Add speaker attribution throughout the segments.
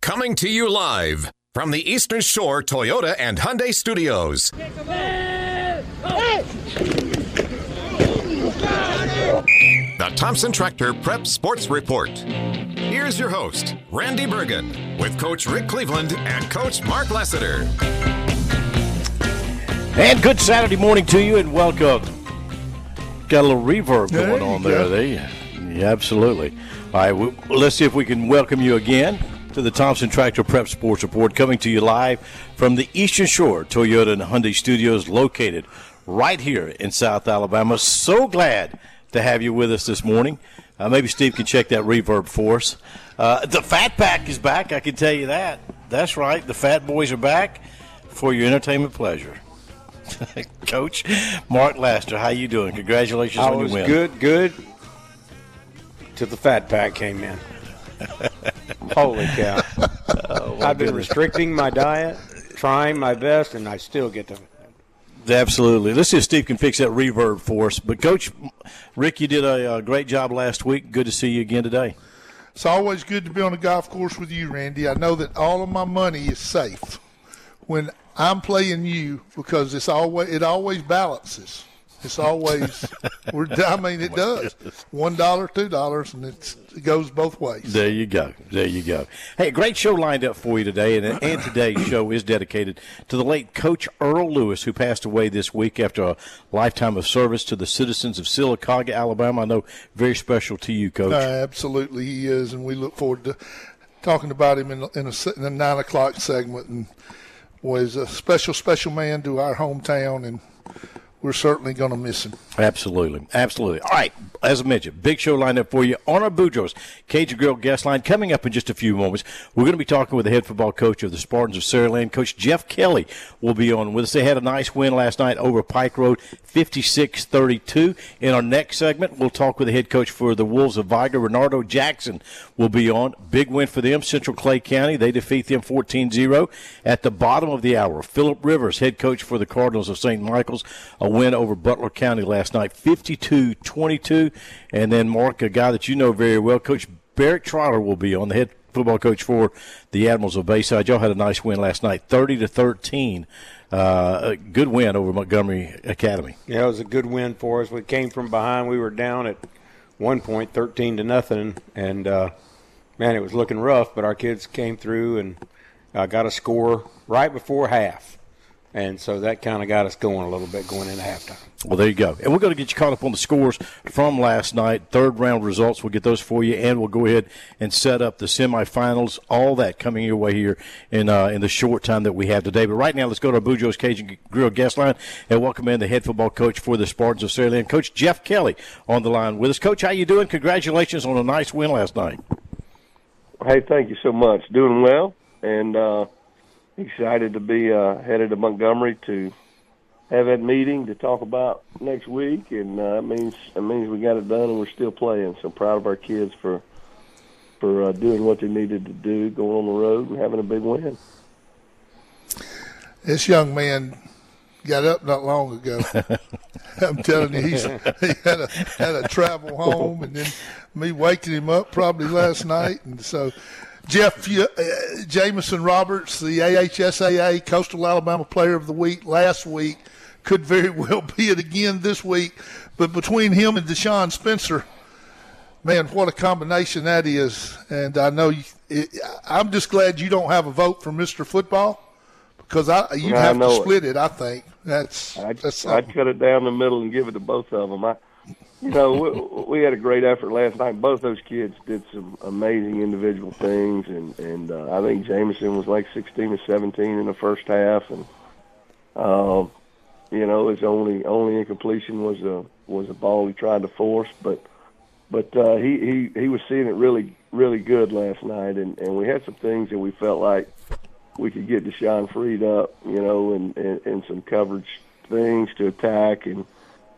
Speaker 1: Coming to you live from the Eastern Shore Toyota and Hyundai Studios. The Thompson Tractor Prep Sports Report. Here's your host, Randy Bergen, with Coach Rick Cleveland and Coach Mark Lassiter.
Speaker 2: And good Saturday morning to you, and welcome. Got a little reverb going on there. Yeah, absolutely. All right, well, let's see if we can welcome you again to the Thompson Tractor Prep Sports Report, coming to you live from the Eastern Shore Toyota and Hyundai Studios, located right here in South Alabama. So glad to have you with us this morning. Maybe Steve can check that reverb for us. The Fat Pack is back, I can tell you that. That's right, the Fat Boys are back for your entertainment pleasure. Coach Mark Lassiter, how you doing? Congratulations on your win.
Speaker 3: Good. Till the Fat Pack came in. Holy cow. I've been restricting my diet, trying my best, and I still get to.
Speaker 2: Absolutely. Let's see if Steve can fix that reverb for us. But, Coach, Rick, you did a great job last week. Good to see you again today.
Speaker 4: It's always good to be on the golf course with you, Randy. I know that all of my money is safe when I'm playing you because it always balances. It's always, it does. $1, $2, and it goes both ways.
Speaker 2: There you go. Hey, a great show lined up for you today, and today's show is dedicated to the late Coach Earl Lewis, who passed away this week after a lifetime of service to the citizens of Sylacauga, Alabama. I know very special to you, Coach.
Speaker 4: Absolutely, he is, and we look forward to talking about him in a 9 o'clock segment. And was a special man to our hometown, and we're certainly going to miss him.
Speaker 2: Absolutely. All right, as I mentioned, big show lined up for you on our Boudreaux's Cajun Grill guest line. Coming up in just a few moments, we're going to be talking with the head football coach of the Spartans of Saraland. Coach Jeff Kelly will be on with us. They had a nice win last night over Pike Road, 56-32. In our next segment, we'll talk with the head coach for the Wolves of Viger. Renardo Jackson will be on. Big win for them, Central Clay County. They defeat them 14-0. At the bottom of the hour, Philip Rivers, head coach for the Cardinals of St. Michael's, a win over Butler County last night, 52-22. And then, Mark, a guy that you know very well, Coach Barrett Trotter will be on, the head football coach for the Admirals of Bayside. Y'all had a nice win last night, 30-13. A good win over Montgomery Academy.
Speaker 3: Yeah, it was a good win for us. We came from behind. We were down at one point, 13-0, and man, it was looking rough. But our kids came through and got a score right before half, and so that kind of got us going a little bit going into halftime.
Speaker 2: Well, there you go. And we're going to get you caught up on the scores from last night, third-round results. We'll get those for you, and we'll go ahead and set up the semifinals, all that coming your way here in the short time that we have today. But right now, let's go to our Boudreaux's Cajun Grill guest line and welcome in the head football coach for the Spartans of Saraland, Coach Jeff Kelly, on the line with us. Coach, how you doing? Congratulations on a nice win last night.
Speaker 5: Hey, thank you so much. Doing well, and excited to be headed to Montgomery to have that meeting to talk about next week, and it means we got it done and we're still playing. So proud of our kids for doing what they needed to do, going on the road and having a big win.
Speaker 4: This young man got up not long ago. I'm telling you, he had a travel home, and then me waking him up probably last night, and so. Jeff, Jamison Roberts, the AHSAA Coastal Alabama Player of the Week last week, could very well be it again this week. But between him and Deshaun Spencer, man, what a combination that is. And I know I'm just glad you don't have a vote for Mr. Football because you'd have to split it, I think.
Speaker 5: I'd cut it down the middle and give it to both of them. We had a great effort last night. Both those kids did some amazing individual things, and I think Jamison was like 16 or 17 in the first half, and his only incompletion was a ball he tried to force, but he was seeing it really really good last night, and we had some things that we felt like we could get Deshaun freed up, and some coverage things to attack, and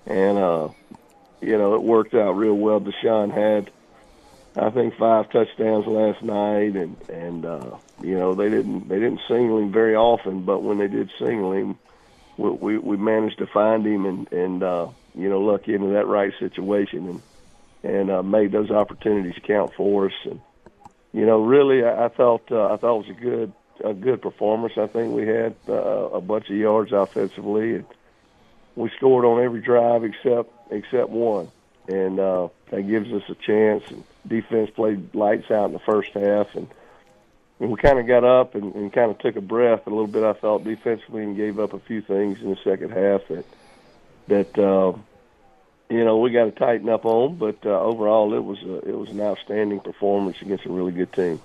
Speaker 5: it worked out real well. Deshaun had, I think, 5 touchdowns last night, and they didn't single him very often, but when they did single him, we managed to find him and lucky into that right situation and made those opportunities count for us. really, I thought it was a good performance. I think we had a bunch of yards offensively, and we scored on every drive except one, and that gives us a chance. And defense played lights out in the first half, and we kind of got up and kind of took a breath a little bit, I thought, defensively, and gave up a few things in the second half that we got to tighten up on. But overall, it was an outstanding performance against a really good team.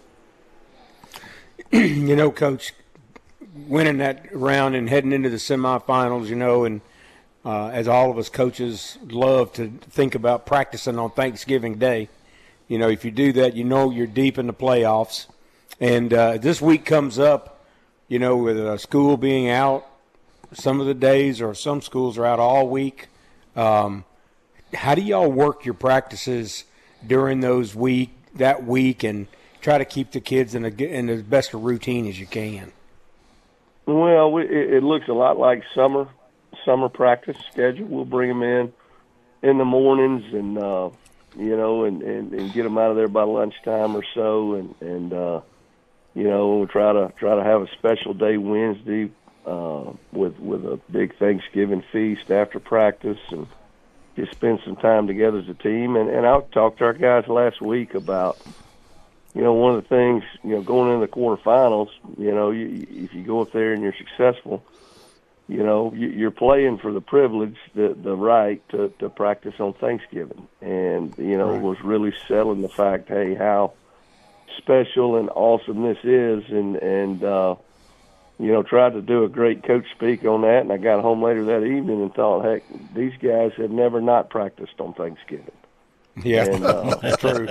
Speaker 3: Coach, winning that round and heading into the semifinals, and as all of us coaches love to think about practicing on Thanksgiving Day, if you do that, you're deep in the playoffs. And this week comes up, with school being out some of the days, or some schools are out all week. How do y'all work your practices during that week and try to keep the kids in as best a routine as you can?
Speaker 5: Well, it looks a lot like summer practice schedule. We'll bring them in the mornings, and and get them out of there by lunchtime or so, and we'll try to have a special day Wednesday with a big Thanksgiving feast after practice, and just spend some time together as a team. And I talked to our guys last week about, one of the things, going into the quarterfinals, if you go up there and you're successful, you're playing for the privilege, the right to practice on Thanksgiving. And, It was really selling the fact, hey, how special and awesome this is. And tried to do a great coach speak on that. And I got home later that evening and thought, heck, these guys have never not practiced on Thanksgiving.
Speaker 3: Yeah,
Speaker 5: and,
Speaker 3: that's true.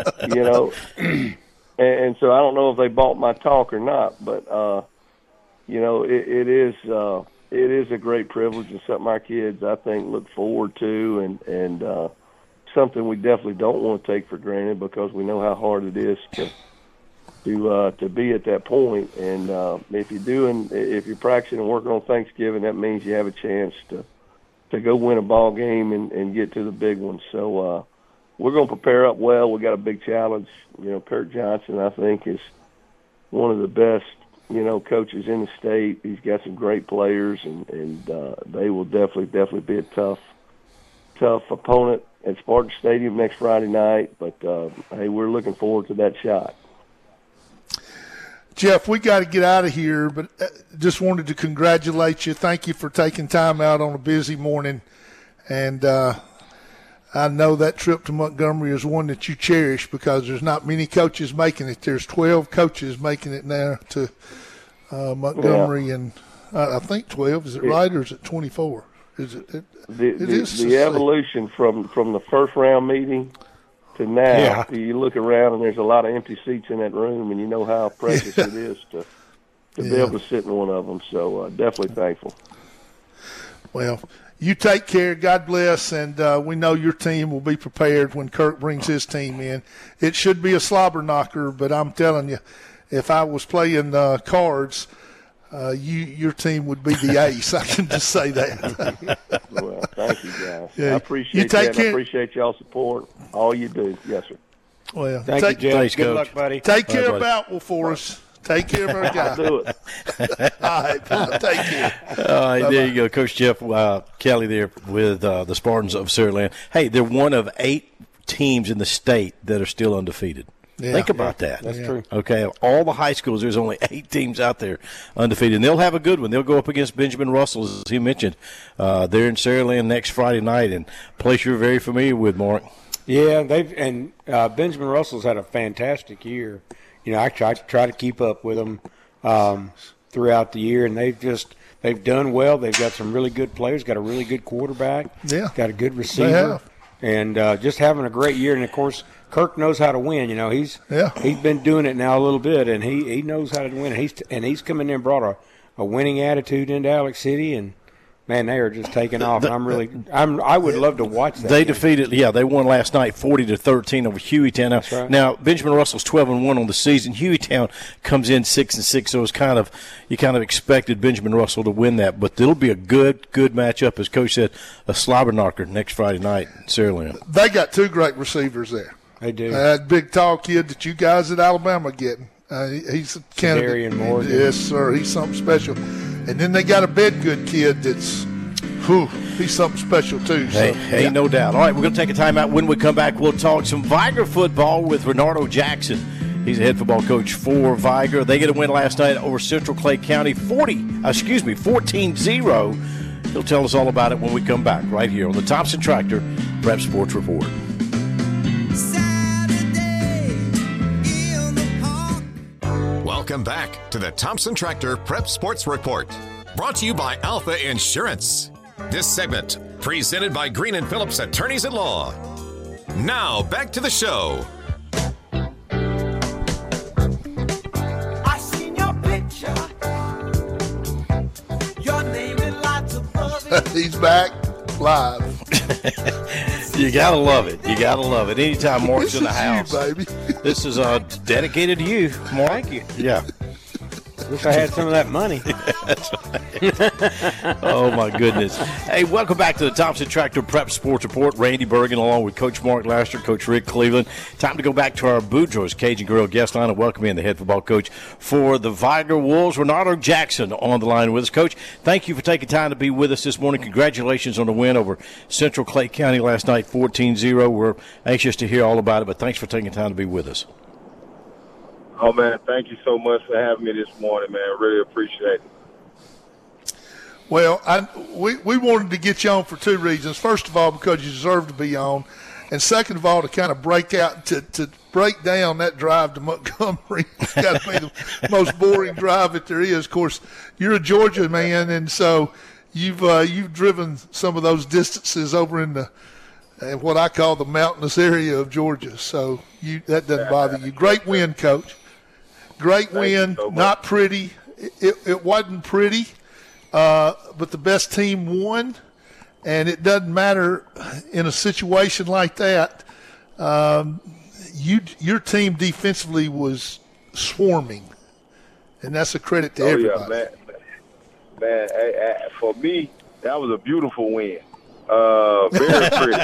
Speaker 5: And so I don't know if they bought my talk or not, but, it is a great privilege and something our kids, I think, look forward to, and something we definitely don't want to take for granted, because we know how hard it is to be at that point. And if you're practicing and working on Thanksgiving, that means you have a chance to go win a ball game and get to the big one. So we're going to prepare up well. We got a big challenge. Kirk Johnson, I think, is one of the best coaches in the state. He's got some great players, and they will definitely be a tough opponent at Spartan Stadium next Friday night. But hey, we're looking forward to that shot.
Speaker 4: Jeff, we got to get out of here, but just wanted to congratulate you. Thank you for taking time out on a busy morning. And I know that trip to Montgomery is one that you cherish, because there's not many coaches making it. There's 12 coaches making it now to Montgomery, yeah. And I think 12. Is it right, or is it 24? Is it?
Speaker 5: The evolution from the first round meeting to now, yeah. You look around and there's a lot of empty seats in that room, and you know how precious it is to be able to sit in one of them. So definitely thankful.
Speaker 4: Well, you take care. God bless, and we know your team will be prepared when Kirk brings his team in. It should be a slobber knocker, but I'm telling you, if I was playing cards, your team would be the ace. I can just say that.
Speaker 5: Well, thank you, guys.
Speaker 4: Yeah.
Speaker 5: I appreciate that. I appreciate y'all's support. All you do. Yes, sir.
Speaker 4: Well,
Speaker 3: thank you, Jeff.
Speaker 2: Thanks,
Speaker 3: Good
Speaker 2: Coach.
Speaker 3: luck, buddy.
Speaker 4: Take care of Boutwell for us. Take care of our guy.
Speaker 5: I'll do it.
Speaker 4: All right, take care.
Speaker 2: All right, there you go, Coach Jeff Kelly there with the Spartans of Saraland. Hey, they're one of 8 teams in the state that are still undefeated. Yeah. Think about that.
Speaker 3: That's true.
Speaker 2: Okay, all the high schools, there's only 8 teams out there undefeated. And they'll have a good one. They'll go up against Benjamin Russell, as he mentioned. They're in Saraland next Friday night, and a place you're very familiar with, Mark.
Speaker 3: Yeah, Benjamin Russell's had a fantastic year. I try to keep up with them throughout the year, and they've done well. They've got some really good players, got a really good quarterback, got a good receiver, and just having a great year. And of course, Kirk knows how to win. He's been doing it now a little bit, and he knows how to win. He's come in there and brought a winning attitude into Alex City, and man, they are just taking off. I would love to watch that.
Speaker 2: They they won last night 40-13 over Hueytown.
Speaker 3: That's right.
Speaker 2: Now, Benjamin Russell's 12-1 on the season. Hueytown comes in 6-6, so it's you kind of expected Benjamin Russell to win that. But it'll be a good matchup, as Coach said, a slobber knocker next Friday night in Saraland.
Speaker 4: They got 2 great receivers there.
Speaker 3: They do.
Speaker 4: That big, tall kid that you guys at Alabama are getting. He's a candidate.
Speaker 3: Darian Morgan.
Speaker 4: Yes, sir. He's something special. And then they got a Bedgood kid that's, he's something special too. So,
Speaker 2: Hey, no doubt. All right, we're going to take a timeout. When we come back, we'll talk some Viger football with Renardo Jackson. He's the head football coach for Viger. They get a win last night over Central Clay County, 14-0. He'll tell us all about it when we come back right here on the Thompson Tractor Prep Sports Report.
Speaker 1: Welcome back to the Thompson Tractor Prep Sports Report. Brought to you by Alpha Insurance. This segment presented by Green and Phillips Attorneys at Law. Now back to the show.
Speaker 6: I seen your picture. Your name in lots of love.
Speaker 4: He's back live.
Speaker 2: You got to love it. You got to love it. Anytime Mark's
Speaker 4: This
Speaker 2: in the
Speaker 4: is
Speaker 2: house.
Speaker 4: you, baby.
Speaker 2: This is dedicated to you, Mark.
Speaker 3: Thank you.
Speaker 2: Yeah.
Speaker 3: Wish I had some of that money.
Speaker 2: Oh, my goodness. Hey, welcome back to the Thompson Tractor Prep Sports Report. Randy Bergen along with Coach Mark Laster, Coach Rick Cleveland. Time to go back to our Boudreaux's Cajun Grill guest line and welcome in the head football coach for the Viger Wolves, Renardo Jackson, on the line with us. Coach, thank you for taking time to be with us this morning. Congratulations on the win over Central Clay County last night, 14-0. We're anxious to hear all about it, but thanks for taking time to be with us.
Speaker 7: Oh, man, thank you so much for having me this morning, man. Really appreciate it.
Speaker 4: Well, we wanted to get you on for two reasons. First of all, because you deserve to be on. And second of all, to kind of break out, to break down that drive to Montgomery. It's got to be the most boring drive that there is. Of course, you're a Georgia man, and so you've driven some of those distances over in what I call the mountainous area of Georgia. So that doesn't bother you. Great win, Coach. Great win.
Speaker 7: So
Speaker 4: not pretty. It wasn't pretty, but the best team won. And it doesn't matter in a situation like that. Your team defensively was swarming, and that's a credit to everybody.
Speaker 7: Yeah, man. For me, that was a beautiful win. Very pretty.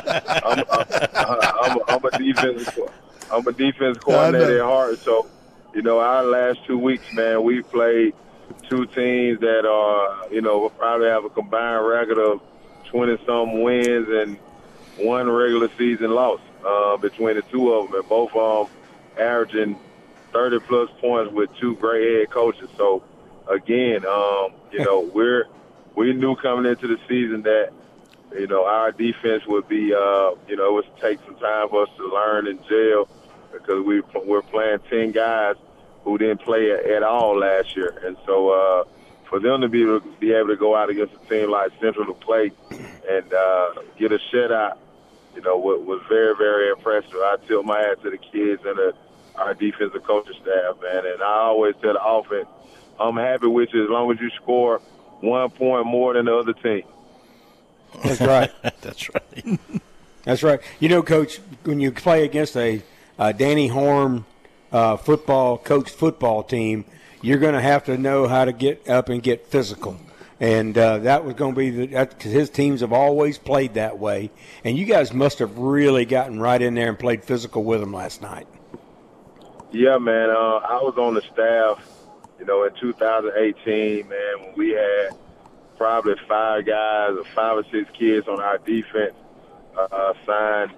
Speaker 7: I'm a defense coordinator at heart, so our last 2 weeks, man, we played two teams that are, will probably have a combined record of 20-something wins and one regular season loss between the two of them, and both of them averaging 30-plus points with two great head coaches. So, again, we knew coming into the season that, our defense would be, it would take some time for us to learn and gel because we're playing 10 guys who didn't play at all last year. And so for them to be able to go out against a team like Central to play and get a shutout, was very, very impressive. I tilt my hat to the kids and our defensive coaching staff, man. And I always tell the offense, I'm happy with you as long as you score 1 point more than the other team.
Speaker 3: That's right.
Speaker 2: That's right.
Speaker 3: That's right. Coach, when you play against a Danny Horn coached football team, you're going to have to know how to get up and get physical. And that was going to be because his teams have always played that way. And you guys must have really gotten right in there and played physical with them last night.
Speaker 7: Yeah, man. I was on the staff, in 2018, man, when we had probably 5 guys or 5 or 6 kids on our defense signed,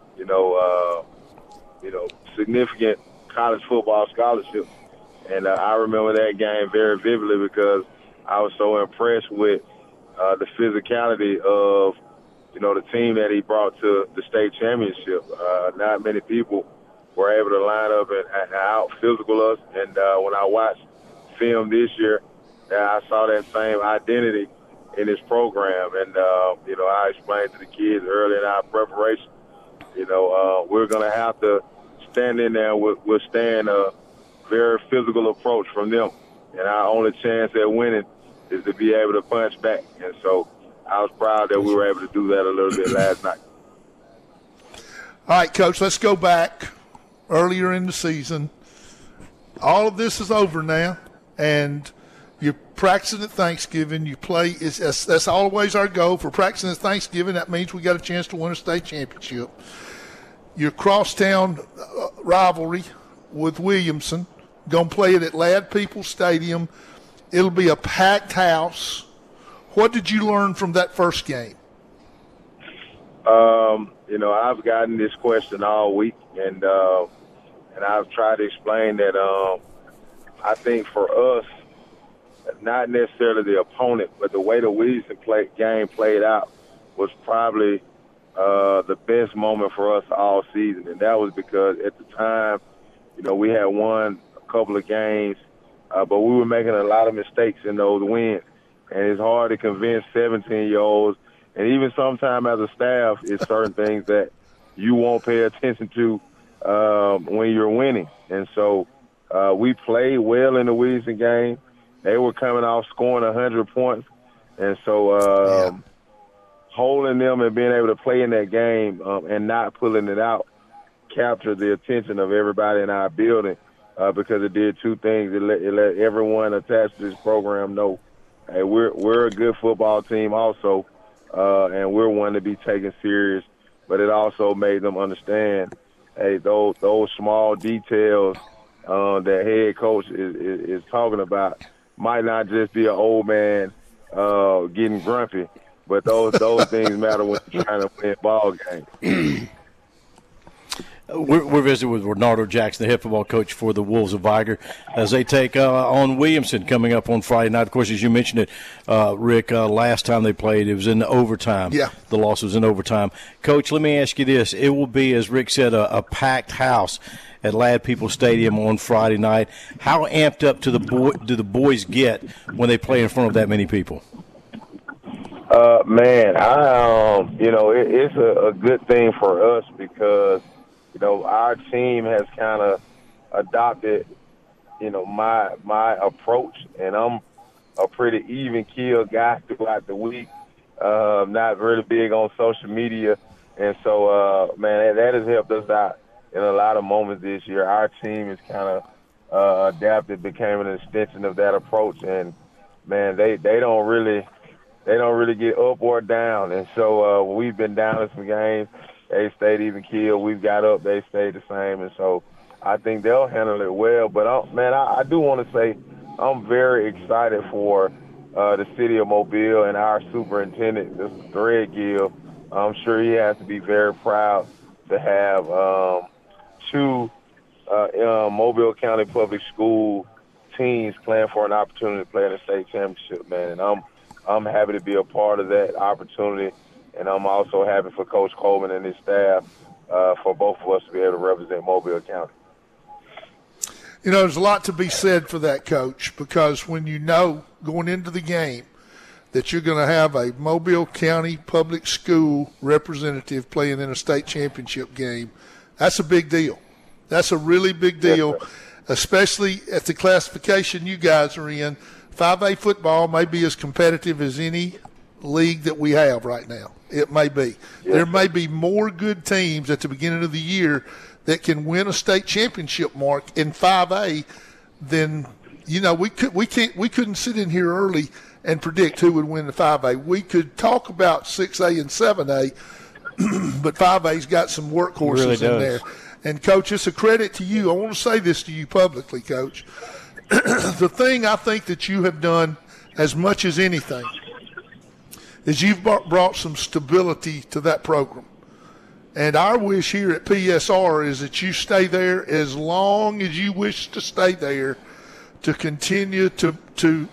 Speaker 7: significant college football scholarships. And I remember that game very vividly because I was so impressed with the physicality of, the team that he brought to the state championship. Not many people were able to line up and out-physical us. And when I watched film this year, I saw that same identity in his program. And, I explained to the kids early in our preparation, we're going to have to stand in there and withstand a very physical approach from them. And our only chance at winning is to be able to punch back. And so I was proud that we were able to do that a little bit last night.
Speaker 4: All right, Coach, let's go back earlier in the season. All of this is over now, and you're practicing at Thanksgiving. You play. That's always our goal. For practicing at Thanksgiving, that means we got a chance to win a state championship. your crosstown rivalry with Williamson. Going to play it at Ladd Peoples Stadium. It'll be a packed house. What did you learn from that first game?
Speaker 7: I've gotten this question all week, and I've tried to explain that I think for us, not necessarily the opponent, but the way the Williamson game played out was probably the best moment for us all season. And that was because at the time, we had won a couple of games, but we were making a lot of mistakes in those wins. And it's hard to convince 17-year-olds, and even sometimes as a staff, it's certain things that you won't pay attention to when you're winning. And so we played well in the Williamson game. They were coming off scoring 100 points. And so holding them and being able to play in that game and not pulling it out captured the attention of everybody in our building because it did two things. It let everyone attached to this program know, hey, we're a good football team also, and we're one to be taken serious. But it also made them understand, hey, those small details that head coach is talking about might not just be an old man getting grumpy, but those things matter when you're trying to win ball games.
Speaker 2: We're visiting with Renardo Jackson, the head football coach for the Wolves of Viger, as they take on Williamson coming up on Friday night. Of course, as you mentioned it, Rick, last time they played, it was in overtime.
Speaker 4: Yeah.
Speaker 2: The loss was in overtime. Coach, let me ask you this. It will be, as Rick said, a packed house at Ladd Peoples Stadium on Friday night. How amped up do the boys get when they play in front of that many people?
Speaker 7: Man, it's a good thing for us because our team has kind of adopted, my approach, and I'm a pretty even-keeled guy throughout the week. Not really big on social media, and so, that has helped us out in a lot of moments this year. Our team has kind of adapted, became an extension of that approach, and man, they don't really get up or down, and so we've been down in some games. They stayed even keel. We've got up. They stayed the same. And so I think they'll handle it well. But, I do want to say I'm very excited for the city of Mobile and our superintendent, Mr. Threadgill. I'm sure he has to be very proud to have two Mobile County Public School teams playing for an opportunity to play in the state championship, man. And I'm happy to be a part of that opportunity. And I'm also happy for Coach Coleman and his staff for both of us to be able to represent Mobile County.
Speaker 4: There's a lot to be said for that, Coach, because when you know going into the game that you're going to have a Mobile County Public School representative playing in a state championship game, that's a big deal. That's a really big deal, especially at the classification you guys are in. 5A football may be as competitive as any league that we have right now. It may be. Yeah. There may be more good teams at the beginning of the year that can win a state championship mark in 5A than we couldn't sit in here early and predict who would win the 5A. We could talk about 6A and 7A, but 5A's got some workhorses in there. And Coach, it's a credit to you. I want to say this to you publicly, Coach. The thing I think that you have done as much as anything is you've brought some stability to that program. And our wish here at PSR is that you stay there as long as you wish to stay there, to continue to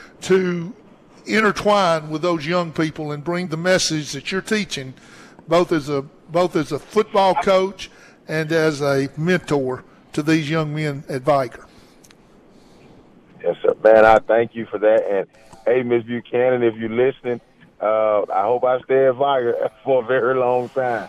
Speaker 4: intertwine with those young people and bring the message that you're teaching, both as a football coach and as a mentor to these young men at Viger.
Speaker 7: Yes, sir. Man, I thank you for that. And, hey, Ms. Buchanan, if you're listening, I hope I stay at Viger for a very long time.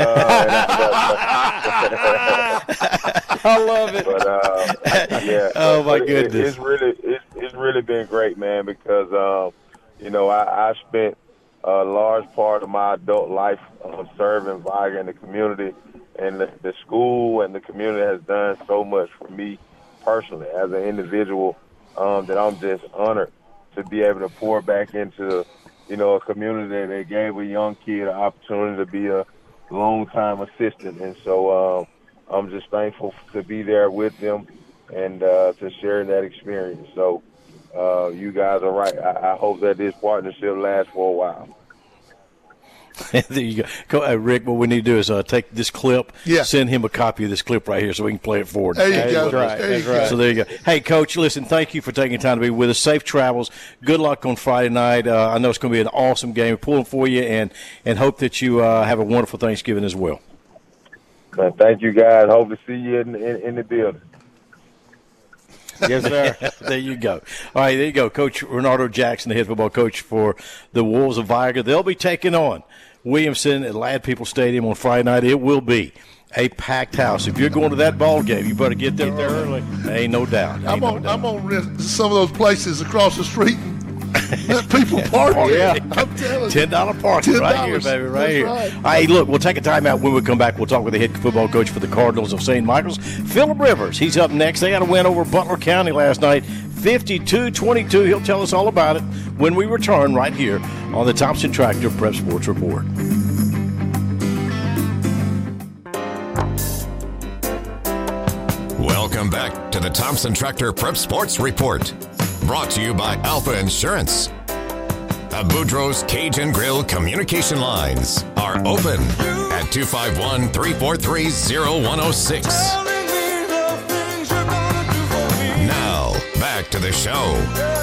Speaker 2: I love it.
Speaker 7: But,
Speaker 2: oh my goodness,
Speaker 7: it's really been great, man. Because I spent a large part of my adult life serving Viger in the community, and the school and the community has done so much for me personally as an individual that I'm just honored to be able to pour back into a community that gave a young kid an opportunity to be a longtime assistant. And so I'm just thankful to be there with them and to share that experience. So you guys are right. I hope that this partnership lasts for a while.
Speaker 2: There you go. Rick, what we need to do is take this clip, send him a copy of this clip right here so we can play it forward.
Speaker 4: There you go.
Speaker 3: That's right.
Speaker 2: So there you go. Hey, Coach, listen, thank you for taking time to be with us. Safe travels. Good luck on Friday night. I know it's going to be an awesome game. We're pulling for you and hope that you have a wonderful Thanksgiving as well.
Speaker 7: Thank you, guys. Hope to see you in the building.
Speaker 3: Yes, sir.
Speaker 2: There you go. All right, there you go. Coach Renardo Jackson, the head football coach for the Wolves of Viagra. They'll be taking on Williamson at Ladd People Stadium on Friday night. It will be a packed house. If you're going to that ball game, you better get there early. Ain't no doubt.
Speaker 4: I'm on rent some of those places across the street. Let people park. I'm telling you.
Speaker 2: $10 parking right here, baby, right here.
Speaker 4: Right.
Speaker 2: Hey, look, we'll take a timeout. When we come back, we'll talk with the head football coach for the Cardinals of St. Michael's, Phillip Rivers. He's up next. They got a win over Butler County last night, 52-22. He'll tell us all about it when we return right here on the Thompson Tractor Prep Sports Report.
Speaker 1: Welcome back to the Thompson Tractor Prep Sports Report. Brought to you by Alpha Insurance. The Boudreaux's Cajun Grill communication lines are open at 251-343-0106. Now, back to the show.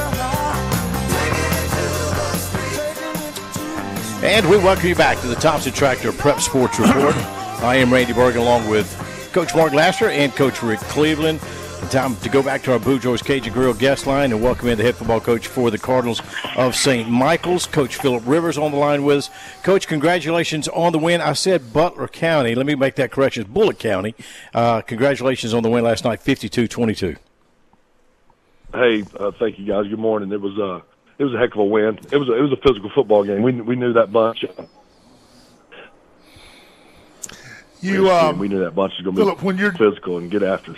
Speaker 2: And we welcome you back to the Thompson Tractor Prep Sports Report. I am Randy Bergen along with Coach Mark Lasser and Coach Rick Cleveland. Time to go back to our Boudreaux's Cajun Grill guest line and welcome in the head football coach for the Cardinals of St. Michael's, Coach Phillip Rivers, on the line with us. Coach, congratulations on the win. I said Butler County. Let me make that correction. It's Bullitt County. Congratulations on the win last night, 52-22.
Speaker 8: Hey, thank you guys. Good morning. It was a heck of a win. It was a physical football game. We knew that bunch. We knew that bunch was going to be physical and get after us.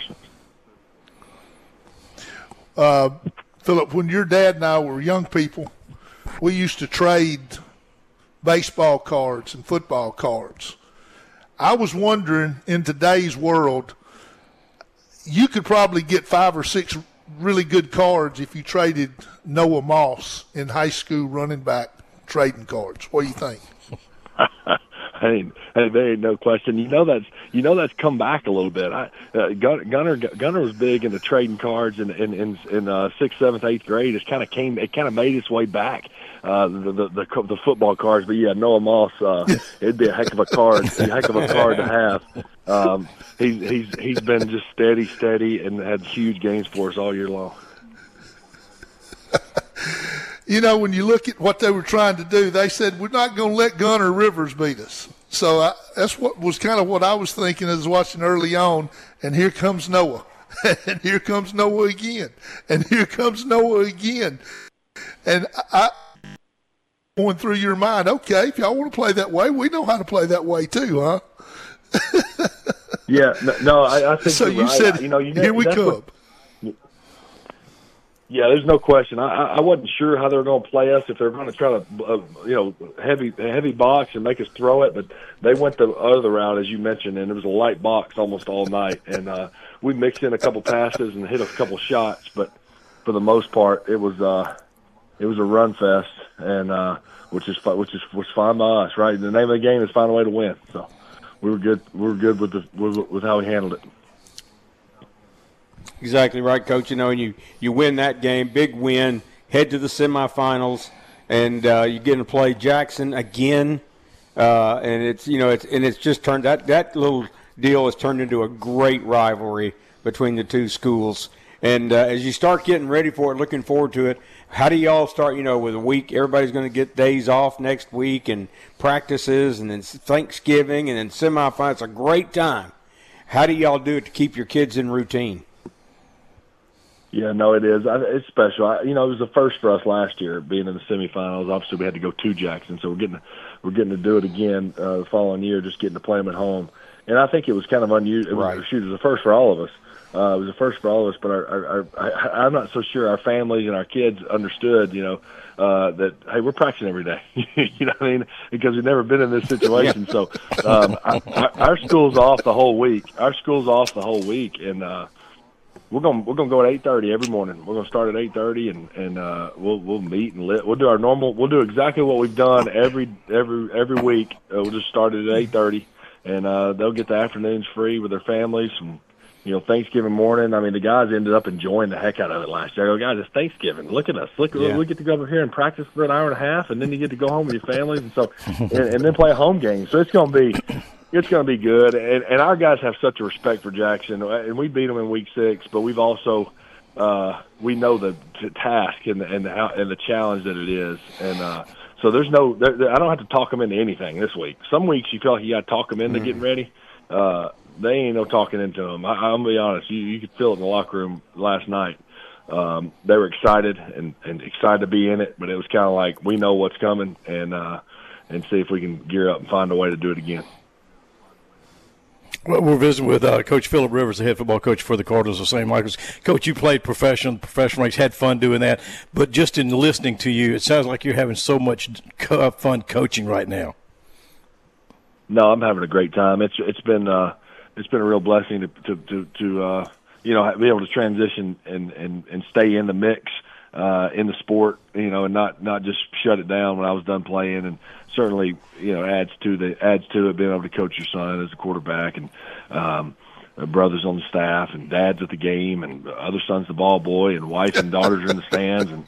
Speaker 4: Phillip, when your dad and I were young people, we used to trade baseball cards and football cards. I was wondering, in today's world, you could probably get 5 or 6 really good cards if you traded Noah Moss in high school running back trading cards. What do you think?
Speaker 8: Hey, there ain't no question. You know that's come back a little bit. Gunner was big into trading cards in 6th, 7th, 8th grade. It kind of made its way back. The football cards, but yeah, Noah Moss, it'd be a heck of a card to have. He's been just steady, and had huge games for us all year long.
Speaker 4: You know, when you look at what they were trying to do, they said, we're not going to let Gunner Rivers beat us. So that's what was kind of what I was thinking as watching early on. And here comes Noah. And here comes Noah again. And here comes Noah again. And I going through your mind, okay, if y'all want to play that way, we know how to play that way too, huh?
Speaker 8: Yeah, no, I think
Speaker 4: so. You said, here we come.
Speaker 8: Yeah, there's no question. I wasn't sure how they were going to play us, if they were going to try to, heavy box and make us throw it. But they went the other route, as you mentioned, and it was a light box almost all night. And we mixed in a couple passes and hit a couple shots, but for the most part, it was a run fest, and which was fine by us, right? The name of the game is find a way to win. So we were good. We were good with how we handled it.
Speaker 3: Exactly right, Coach. And you win that game, big win, head to the semifinals, and you get to play Jackson again. And it's just turned that little deal has turned into a great rivalry between the two schools. And as you start getting ready for it, looking forward to it, how do y'all start? With a week, everybody's going to get days off next week and practices, and then Thanksgiving, and then semifinals. It's a great time. How do y'all do it to keep your kids in routine?
Speaker 8: Yeah, no, it is. It's special. It was the first for us last year, being in the semifinals. Obviously, we had to go to Jackson, so we're getting to do it again the following year, just getting to play them at home. And I think it was kind of unusual. Right. It was the first for all of us. was a first for all of us, but I'm not so sure our families and our kids understood, that, hey, we're practicing every day, you know what I mean? Because we've never been in this situation. So our school's off the whole week. And we're gonna go at 8:30 every morning. We're gonna start at 8:30, and we'll meet and we'll do our normal. We'll do exactly what we've done every week. We'll just start it at 8:30, and they'll get the afternoons free with their families. And Thanksgiving morning. I mean, the guys ended up enjoying the heck out of it last year. I go, guys, it's Thanksgiving. Look at us. We get to go over here and practice for an hour and a half, and then you get to go home with your families, and so and then play a home game. So it's gonna be good. And our guys have such a respect for Jackson, and we beat them in week 6, but we've also we know the task and the challenge that it is, and so I don't have to talk them into anything this week. Some weeks you feel like you got to talk them into getting ready. They ain't no talking into them. I'm gonna be honest. You could feel it in the locker room last night. They were excited and excited to be in it, but it was kind of like we know what's coming and see if we can gear up and find a way to do it again.
Speaker 2: Well, we're visiting with Coach Philip Rivers, the head football coach for the Cardinals of St. Michael's. Coach, you played professional ranks, had fun doing that, but just in listening to you, it sounds like you're having so much fun coaching right now.
Speaker 8: No, I'm having a great time. It's been a real blessing to be able to transition and stay in the mix in the sport, and not just shut it down when I was done playing. And certainly, adds to it being able to coach your son as a quarterback, and brothers on the staff, and dads at the game, and other sons the ball boy, and wife and daughters are in the stands, and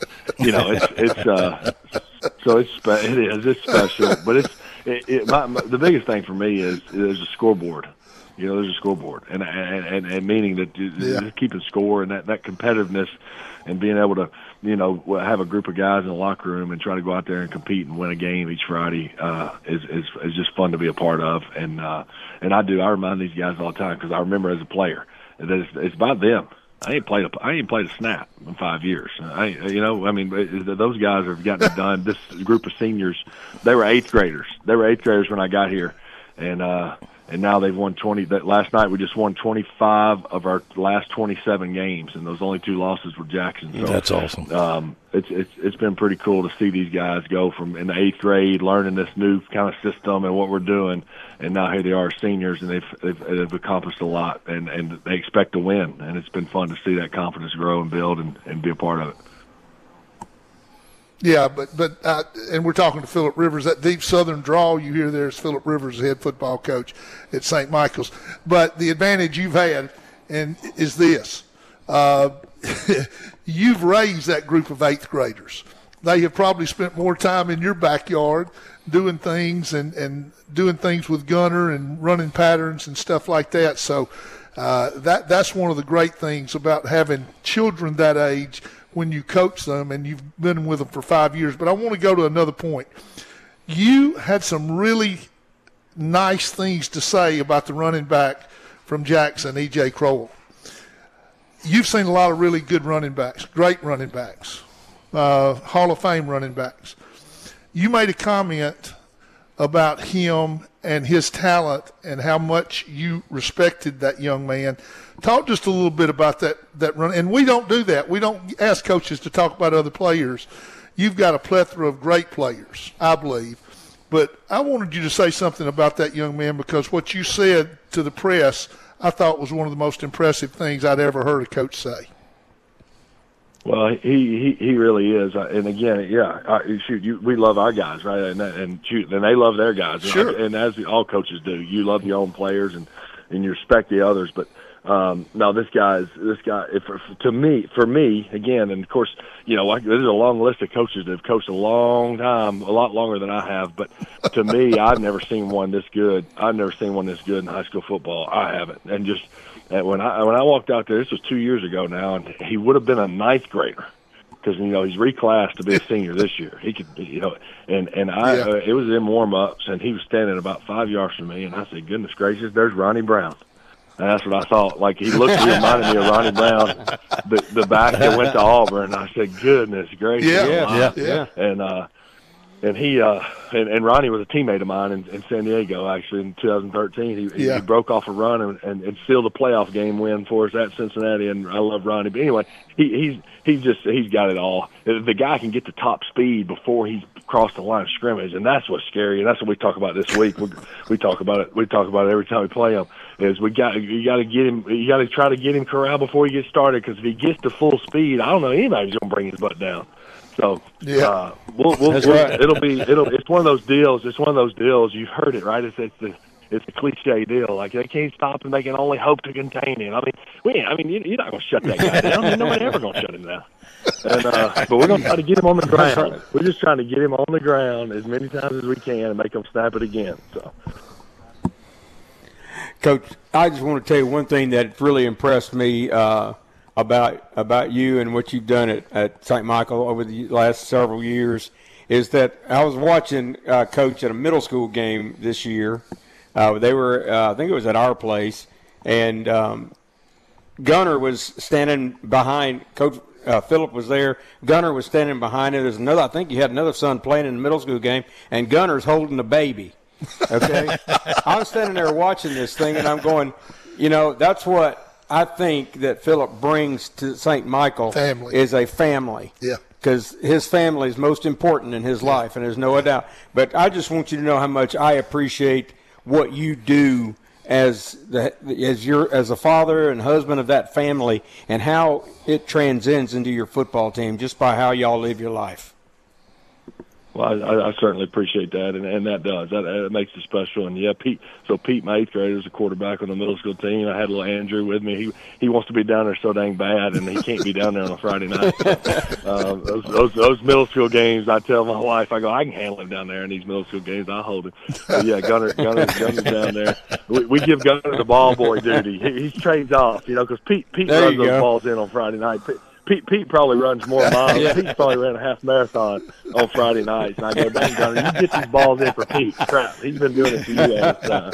Speaker 8: it's special, but the biggest thing for me is there's a scoreboard. There's a scoreboard, and meaning that just keeping score and that competitiveness, and being able to have a group of guys in the locker room and try to go out there and compete and win a game each Friday is just fun to be a part of. And I remind these guys all the time, because I remember as a player that it's about them. I ain't played a snap in 5 years. Those guys have gotten it done. This group of seniors, they were eighth graders. They were eighth graders when I got here, and now they've won 20. Last night we just won 25 of our last 27 games, and those only 2 losses were Jackson. So,
Speaker 2: that's awesome.
Speaker 8: It's been pretty cool to see these guys go from in the 8th grade, learning this new kind of system and what we're doing, and now here they are, seniors, and they've accomplished a lot, and they expect to win, and it's been fun to see that confidence grow and build and be a part of it.
Speaker 4: Yeah, but and we're talking to Philip Rivers. That deep Southern drawl you hear there is Philip Rivers, the head football coach at St. Michael's. But the advantage you've had is this. You've raised that group of 8th graders. They have probably spent more time in your backyard doing things and doing things with Gunner and running patterns and stuff like that. So that's one of the great things about having children that age when you coach them, and you've been with them for 5 years. But I want to go to another point. You had some really nice things to say about the running back from Jackson, E.J. Crowell. You've seen a lot of really good running backs, great running backs, Hall of Fame running backs. You made a comment about him and his talent and how much you respected that young man. Talk just a little bit about that run. And we don't do that. We don't ask coaches to talk about other players. You've got a plethora of great players, I believe. But I wanted you to say something about that young man, because what you said to the press I thought was one of the most impressive things I'd ever heard a coach say.
Speaker 8: Well, he really is, and again, we love our guys, right? And they love their guys,
Speaker 4: sure.
Speaker 8: And as all coaches do, you love your own players and you respect the others. But no, this guy. For me, again, and of course, there's a long list of coaches that have coached a long time, a lot longer than I have. But to me, I've never seen one this good. I've never seen one this good in high school football. I haven't, and just. And when I walked out there, this was 2 years ago now, and he would have been a 9th grader because he's reclassed to be a senior this year. He could, it was in warm ups, and he was standing about 5 yards from me, and I said, "Goodness gracious, there's Ronnie Brown." And that's what I thought. Like he reminded me of Ronnie Brown, the back that went to Auburn. And I said, "Goodness gracious,
Speaker 4: yeah."
Speaker 8: And And he and Ronnie was a teammate of mine in San Diego, actually, in 2013. He broke off a run and sealed a playoff game win for us at Cincinnati, and I love Ronnie. But anyway, he's got it all. The guy can get to top speed before he's crossed the line of scrimmage, and that's what's scary, and that's what we talk about this week. We talk about it. We talk about it every time we play him. Is you got to get him. You got to try to get him corralled before he gets started, because if he gets to full speed, I don't know anybody's going to bring his butt down. So it's one of those deals. It's one of those deals. You've heard it, right? It's a cliche deal. Like, they can't stop him; they can only hope to contain him. You're not going to shut that guy down. Nobody ever going to shut him down. And but we're going to try to get him on the ground. We're just trying to get him on the ground as many times as we can and make him snap it again. So,
Speaker 3: Coach, I just want to tell you one thing that really impressed me about you and what you've done at St. Michael over the last several years is that I was watching Coach at a middle school game this year. They were, I think it was at our place, and Gunner was standing behind Coach. Phillip was there. Gunner was standing behind it. There's another. I think you had another son playing in the middle school game, and Gunner's holding a baby. Okay, I'm standing there watching this thing, and I'm going, that's what I think that Phillip brings to St. Michael is a family. Yeah. Because his family is most important in his life, and there's no doubt. But I just want you to know how much I appreciate what you do as a father and husband of that family, and how it transcends into your football team just by how y'all live your life.
Speaker 8: Well, I certainly appreciate that, and that does. That makes it special. And, Pete, my 8th grader, is a quarterback on the middle school team. I had little Andrew with me. He wants to be down there so dang bad, and he can't be down there on a Friday night. So, those middle school games, I tell my wife, I go, I can handle him down there in these middle school games. I'll hold him. But, Gunner's down there. We give Gunner the ball boy duty. He trades off, because Pete runs those balls in on Friday night. Pete probably runs more miles. Yeah. Pete probably ran a half marathon on Friday nights. And I go, dang, Gunner, you get these balls in for Pete. Crap, he's been doing it for you all the time.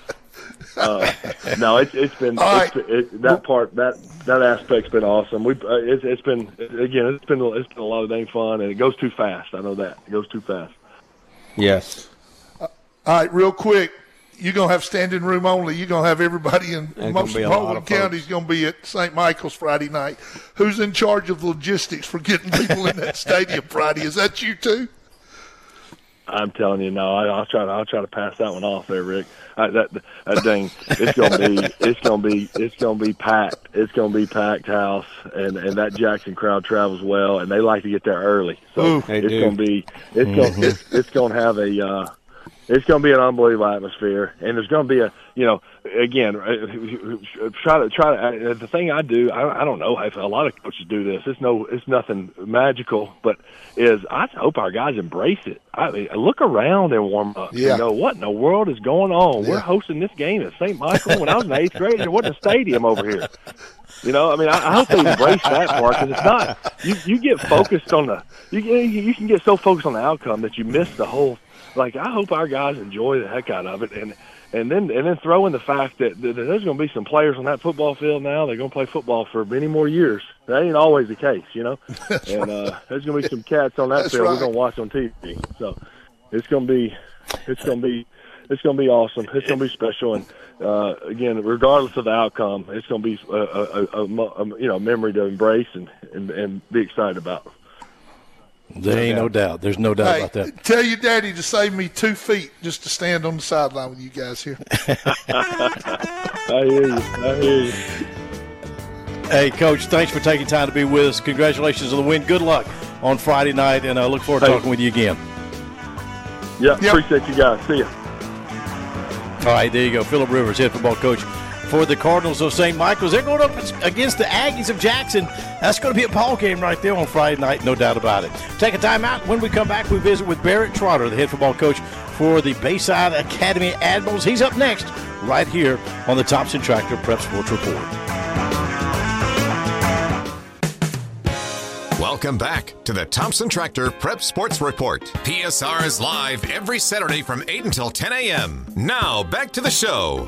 Speaker 8: But no, it's been that aspect's been awesome. It's been a lot of dang fun, and it goes too fast. I know that it goes too fast.
Speaker 3: Yes.
Speaker 4: All right, real quick. You're going to have standing room only. You're going to have everybody in most of Baldwin County is going to be at St. Michael's Friday night. Who's in charge of logistics for getting people in that stadium Friday? Is that you too?
Speaker 8: I'm telling you, no. I'll try to pass that one off there, Rick. That thing, it's going to be packed. It's going to be packed house, and that Jackson crowd travels well, and they like to get there early. So it's going to have a. It's going to be an unbelievable atmosphere, and there's going to be the thing I do, I don't know if a lot of coaches do this. It's nothing magical, but I hope our guys embrace it. I mean, look around and warm up. Yeah. What in the world is going on? Yeah. We're hosting this game at St. Michael. When I was in 8th grade, there wasn't a stadium over here. I hope they embrace that part, because it's not. You get focused on you can get so focused on the outcome that you miss the whole. Like, I hope our guys enjoy the heck out of it, and then throw in the fact that there's going to be some players on that football field now. They're going to play football for many more years. That ain't always the case,
Speaker 4: That's
Speaker 8: and
Speaker 4: right.
Speaker 8: There's going to be some cats on that field we're going to watch on TV. So it's going to be awesome. It's going to be special, and again, regardless of the outcome, it's going to be a memory to embrace and be excited about.
Speaker 2: There ain't no doubt. There's no doubt about that.
Speaker 4: Tell your daddy to save me 2 feet just to stand on the sideline with you guys here.
Speaker 8: I hear you.
Speaker 2: Hey, Coach, thanks for taking time to be with us. Congratulations on the win. Good luck on Friday night, and I look forward to talking with you again.
Speaker 8: Yeah, appreciate you guys. See ya.
Speaker 2: All right, there you go. Phillip Rivers, head football coach for the Cardinals of St. Michael's. They're going up against the Aggies of Jackson. That's going to be a ball game right there on Friday night, no doubt about it. Take a time out. When we come back, we visit with Barrett Trotter, the head football coach for the Bayside Academy Admirals. He's up next right here on the Thompson Tractor Prep Sports Report.
Speaker 1: Welcome back to the Thompson Tractor Prep Sports Report. PSR is live every Saturday from 8 until 10 a.m. Now, back to the show.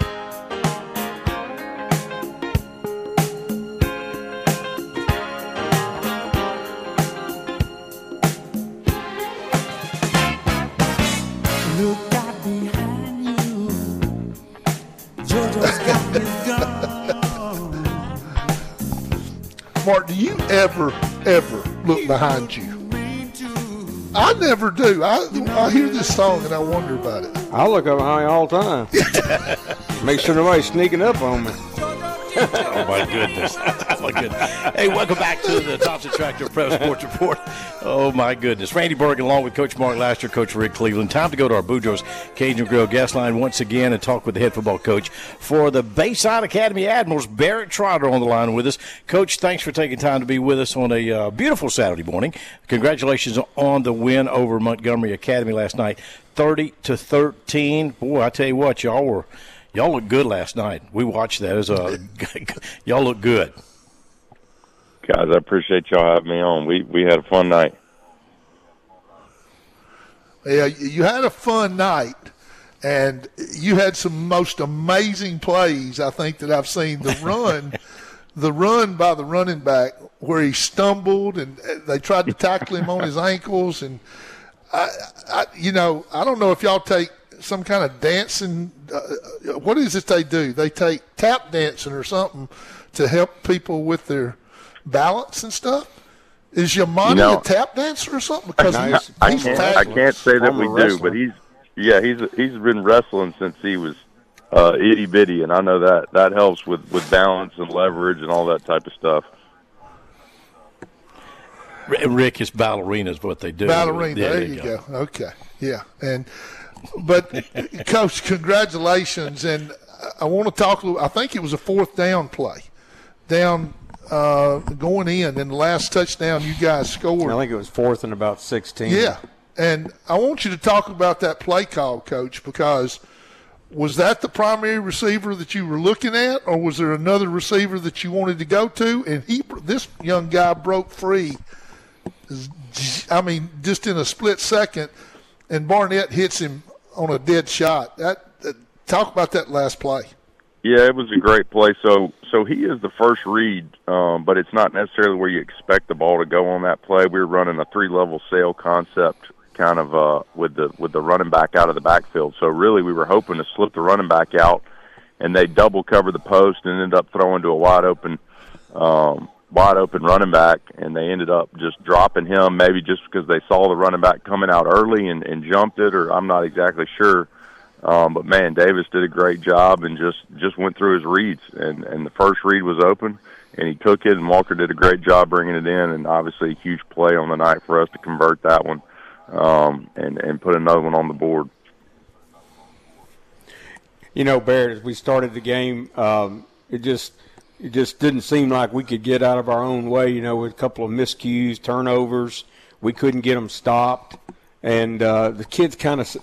Speaker 4: ever look behind you? I never do. I hear this song and I wonder about it.
Speaker 3: I look up behind me all the time. Make sure nobody's sneaking up on me.
Speaker 2: Oh, my goodness. Oh, my goodness. Hey, welcome back to the Thompson Tractor Prep Sports Report. Oh, my goodness. Randy Bergen along with Coach Mark Laster, Coach Rick Cleveland. Time to go to our Boudreaux's Cajun Grill guest line once again and talk with the head football coach for the Bayside Academy Admirals, Barrett Trotter, on the line with us. Coach, thanks for taking time to be with us on a beautiful Saturday morning. Congratulations on the win over Montgomery Academy last night, 30-13. Boy, I tell you what, y'all looked good last night. We watched that. Y'all look good.
Speaker 9: Guys, I appreciate y'all having me on. We had a fun night.
Speaker 4: Yeah, you had a fun night, and you had some most amazing plays, I think, that I've seen. The run by the running back where he stumbled, and they tried to tackle him on his ankles. And, I don't know if y'all take some kind of dancing. What is it they do? They take tap dancing or something to help people with their balance and stuff. Is Yamani a tap dancer or something? Because
Speaker 9: I can't say that we do, but he's been wrestling since he was itty bitty, and I know that helps with balance and leverage and all that type of stuff.
Speaker 2: Rick, is ballerina is what they do.
Speaker 4: Ballerina, there you go. Okay, yeah, But, Coach, congratulations. And I want to talk a little. I think it was a fourth down play. Going in, and the last touchdown you guys scored.
Speaker 3: I think it was fourth and about 16.
Speaker 4: Yeah. And I want you to talk about that play call, Coach, because was that the primary receiver that you were looking at, or was there another receiver that you wanted to go to? And this young guy broke free, just in a split second, and Barnett hits him on a dead shot. Talk about that last play.
Speaker 9: Yeah, it was a great play. So he is the first read, but it's not necessarily where you expect the ball to go on that play. We were running a 3-level sail concept, kind of with the running back out of the backfield. So really, we were hoping to slip the running back out, and they double cover the post and ended up throwing to a wide open running back, and they ended up just dropping him, maybe just because they saw the running back coming out early and jumped it, or I'm not exactly sure. But, man, Davis did a great job and just went through his reads. And the first read was open, and he took it, and Walker did a great job bringing it in, and obviously a huge play on the night for us to convert that one and put another one on the board.
Speaker 3: Barrett, as we started the game, it just didn't seem like we could get out of our own way, with a couple of miscues, turnovers. We couldn't get them stopped. And the kids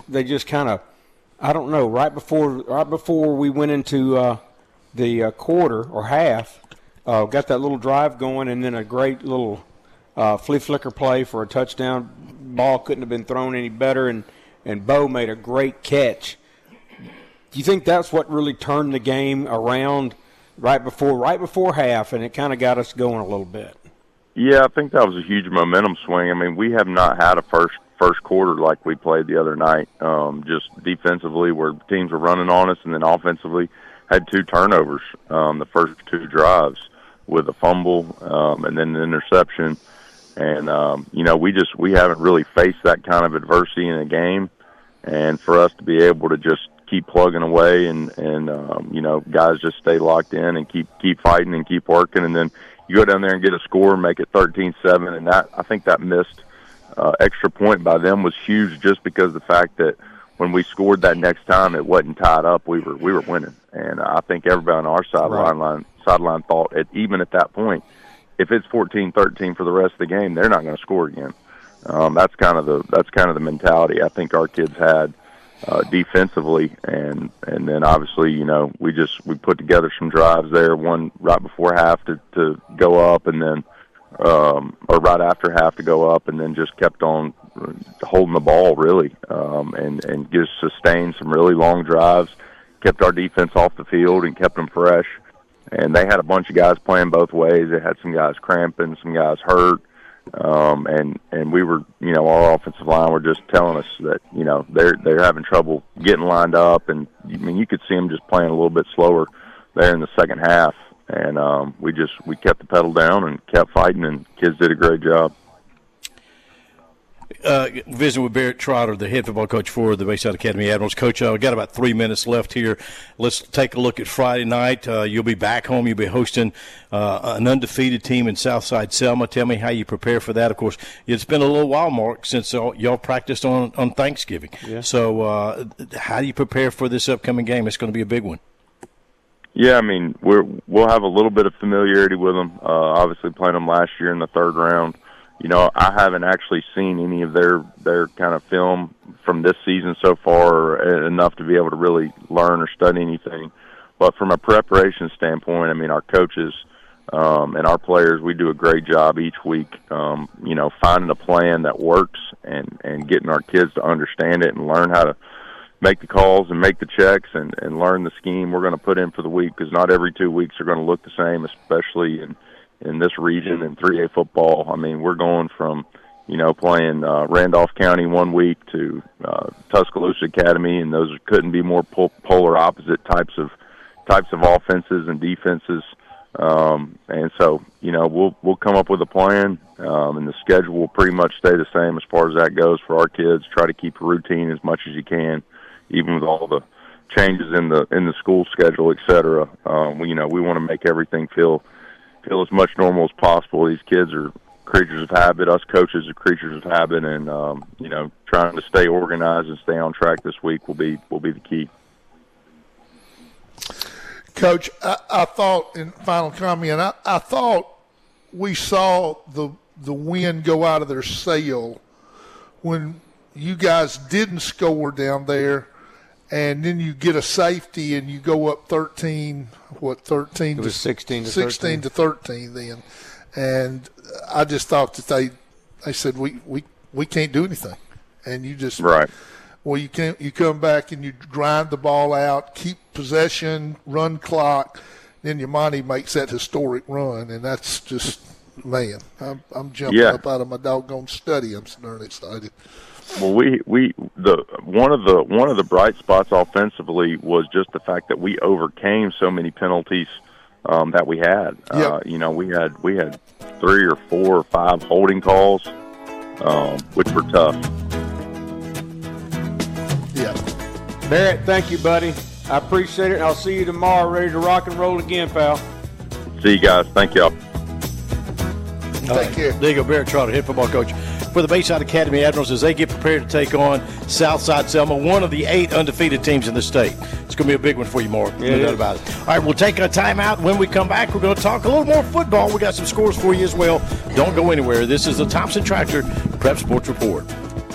Speaker 3: I don't know, right before we went into the quarter or half, got that little drive going, and then a great little flea flicker play for a touchdown. Ball couldn't have been thrown any better, and Bo made a great catch. Do you think that's what really turned the game around right before half, and it kind of got us going a little bit?
Speaker 9: Yeah, I think that was a huge momentum swing. I mean, we have not had a first quarter like we played the other night. Just defensively, where teams were running on us, and then offensively had 2 turnovers the first 2 drives with a fumble and then an interception. And we haven't really faced that kind of adversity in a game, and for us to be able to just keep plugging away and guys just stay locked in and keep fighting and keep working, and then you go down there and get a score and make it 13-7, and I think that missed extra point by them was huge, just because of the fact that when we scored that next time, it wasn't tied up. We were winning, and I think everybody on our sideline thought even at that point, if it's 14-13 for the rest of the game, they're not going to score again. That's kind of the mentality I think our kids had defensively, and then obviously we put together some drives there, one right before half to go up, and then or right after half to go up, and then just kept on holding the ball really, and just sustained some really long drives, kept our defense off the field and kept them fresh. And they had a bunch of guys playing both ways. They had some guys cramping, some guys hurt. And we were, our offensive line were just telling us that, they're having trouble getting lined up. And I mean, you could see them just playing a little bit slower there in the second half. And we kept the pedal down and kept fighting, and kids did a great job.
Speaker 2: Visiting with Barrett Trotter, the head football coach for the Bayside Academy Admirals. Coach, we've got about 3 minutes left here. Let's take a look at Friday night. You'll be back home. You'll be hosting an undefeated team in Southside Selma. Tell me how you prepare for that. Of course, it's been a little while, Mark, since y'all practiced on Thanksgiving. Yeah. So how do you prepare for this upcoming game? It's going to be a big one.
Speaker 9: Yeah, I mean, we'll have a little bit of familiarity with them. Obviously, playing them last year in the third round. You know, I haven't actually seen any of their kind of film from this season so far, enough to be able to really learn or study anything. But from a preparation standpoint, I mean, our coaches and our players, we do a great job each week, you know, finding a plan that works and getting our kids to understand it and learn how to make the calls and make the checks and learn the scheme we're going to put in for the week, because not every 2 weeks are going to look the same, especially in this region in 3A football. I mean, we're going from, you know, playing Randolph County 1 week to Tuscaloosa Academy, and those couldn't be more polar opposite types of offenses and defenses. And so, you know, we'll come up with a plan, and the schedule will pretty much stay the same as far as that goes for our kids. Try to keep a routine as much as you can, even with all the changes in the school schedule, et cetera. You know, we want to make everything feel as much normal as possible. These kids are creatures of habit. Us coaches are creatures of habit, and you know, trying to stay organized and stay on track this week will be the key.
Speaker 4: Coach, I thought, in final comment, I thought we saw the wind go out of their sail when you guys didn't score down there, and then you get a safety and you go up 13
Speaker 3: it was 16
Speaker 4: to 13 then. And I just thought that they said we can't do anything. And you just
Speaker 9: right.
Speaker 4: Well, you come back and you grind the ball out, keep possession, run clock, then Yamani makes that historic run, and that's just, man, I'm jumping up out of my doggone study. I'm so darn excited.
Speaker 9: Well, one of the bright spots offensively was just the fact that we overcame so many penalties that we had.
Speaker 4: Yep.
Speaker 9: You know, we had 3 or 4 or 5 holding calls, which were tough.
Speaker 4: Yeah.
Speaker 3: Barrett, thank you, buddy. I appreciate it. I'll see you tomorrow, ready to rock and roll again, pal.
Speaker 9: See you guys. Thank y'all.
Speaker 4: Take care.
Speaker 2: There you go, Barrett Trotter, head football coach for the Bayside Academy Admirals, as they get prepared to take on Southside Selma, one of the 8 undefeated teams in the state. It's going to be a big one for you, Mark. No doubt about it. All right, we'll take a timeout. When we come back, we're going to talk a little more football. We got some scores for you as well. Don't go anywhere. This is the Thompson Tractor Prep Sports Report.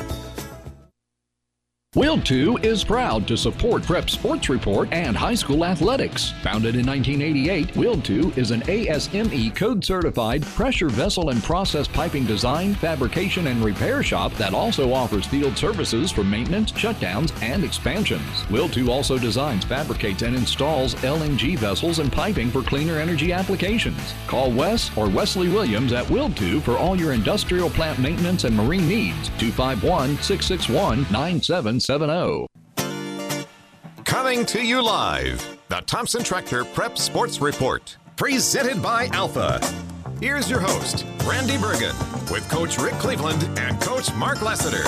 Speaker 10: Will 2 is proud to support Prep Sports Report and high school athletics. Founded in 1988, Will 2 is an ASME code-certified pressure vessel and process piping design, fabrication, and repair shop that also offers field services for maintenance, shutdowns, and expansions. Will 2 also designs, fabricates, and installs LNG vessels and piping for cleaner energy applications. Call Wes or Wesley Williams at Will 2 for all your industrial plant maintenance and marine needs. 251-661-9770.
Speaker 1: Coming to you live, the Thompson Tractor Prep Sports Report, presented by Alpha. Here's your host, Randy Bergen, with Coach Rick Cleveland and Coach Mark Lassiter.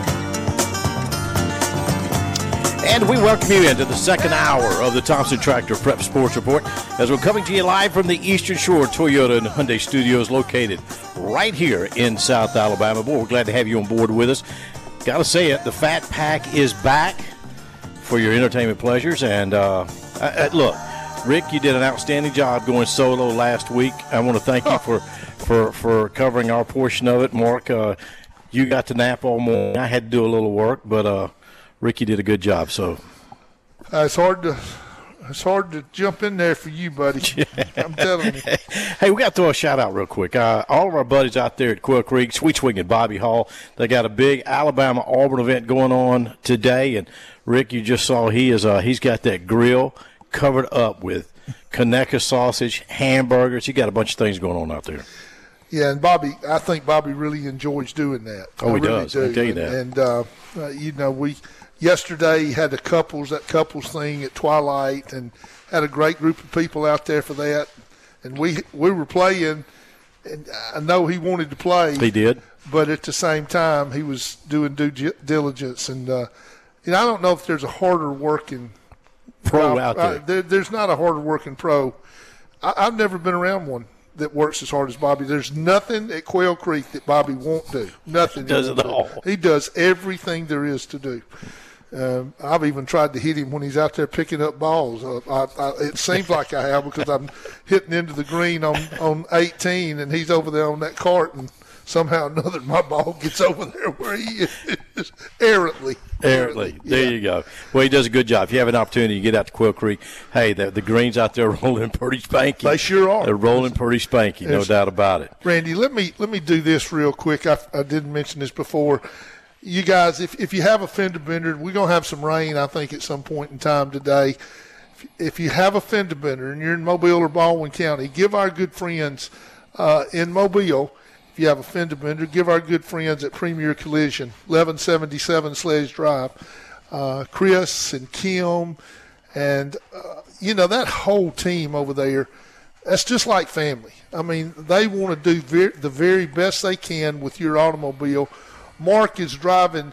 Speaker 2: And we welcome you into the second hour of the Thompson Tractor Prep Sports Report, as we're coming to you live from the Eastern Shore Toyota and Hyundai Studios, located right here in South Alabama. Boy, we're glad to have you on board with us. Got to say it, the Fat Pack is back for your entertainment pleasures. And look, Rick, you did an outstanding job going solo last week. I want to thank you for covering our portion of it. Mark, you got to nap all morning. I had to do a little work, but Rick, you did a good job. So
Speaker 4: it's hard to jump in there for you, buddy. I'm telling you.
Speaker 2: Hey, we got to throw a shout-out real quick. All of our buddies out there at Quail Creek, Sweet Swing and Bobby Hall, they got a big Alabama-Auburn event going on today. And, Rick, you just saw he's got that grill covered up with Conecuh sausage, hamburgers. He got a bunch of things going on out there.
Speaker 4: Yeah, and I think Bobby really enjoys doing that.
Speaker 2: Oh, he does. I tell you that.
Speaker 4: And, you know, yesterday had that couples thing at Twilight, and had a great group of people out there for that. And we were playing, and I know he wanted to play.
Speaker 2: He did.
Speaker 4: But at the same time, he was doing due diligence. And, I don't know if there's a harder working
Speaker 2: pro out there.
Speaker 4: There's not a harder working pro. I've never been around one that works as hard as Bobby. There's nothing at Quail Creek that Bobby won't do. Nothing.
Speaker 2: He does it all.
Speaker 4: He does everything there is to do. I've even tried to hit him when he's out there picking up balls. It seems like I have, because I'm hitting into the green on 18, and he's over there on that cart, and somehow or another my ball gets over there where he is errantly.
Speaker 2: Errantly. There you go. Well, he does a good job. If you have an opportunity to get out to Quail Creek, hey, the greens out there are rolling pretty spanky.
Speaker 4: They sure are.
Speaker 2: They're rolling pretty spanky, no doubt about it.
Speaker 4: Randy, let me do this real quick. I didn't mention this before. You guys, if you have a fender bender, we're going to have some rain, I think, at some point in time today. If you have a fender bender and you're in Mobile or Baldwin County, give our good friends in Mobile, if you have a fender bender, give our good friends at Premier Collision, 1177 Sledge Drive, Chris and Kim, and, that whole team over there, that's just like family. I mean, they want to do the very best they can with your automobile. Mark is driving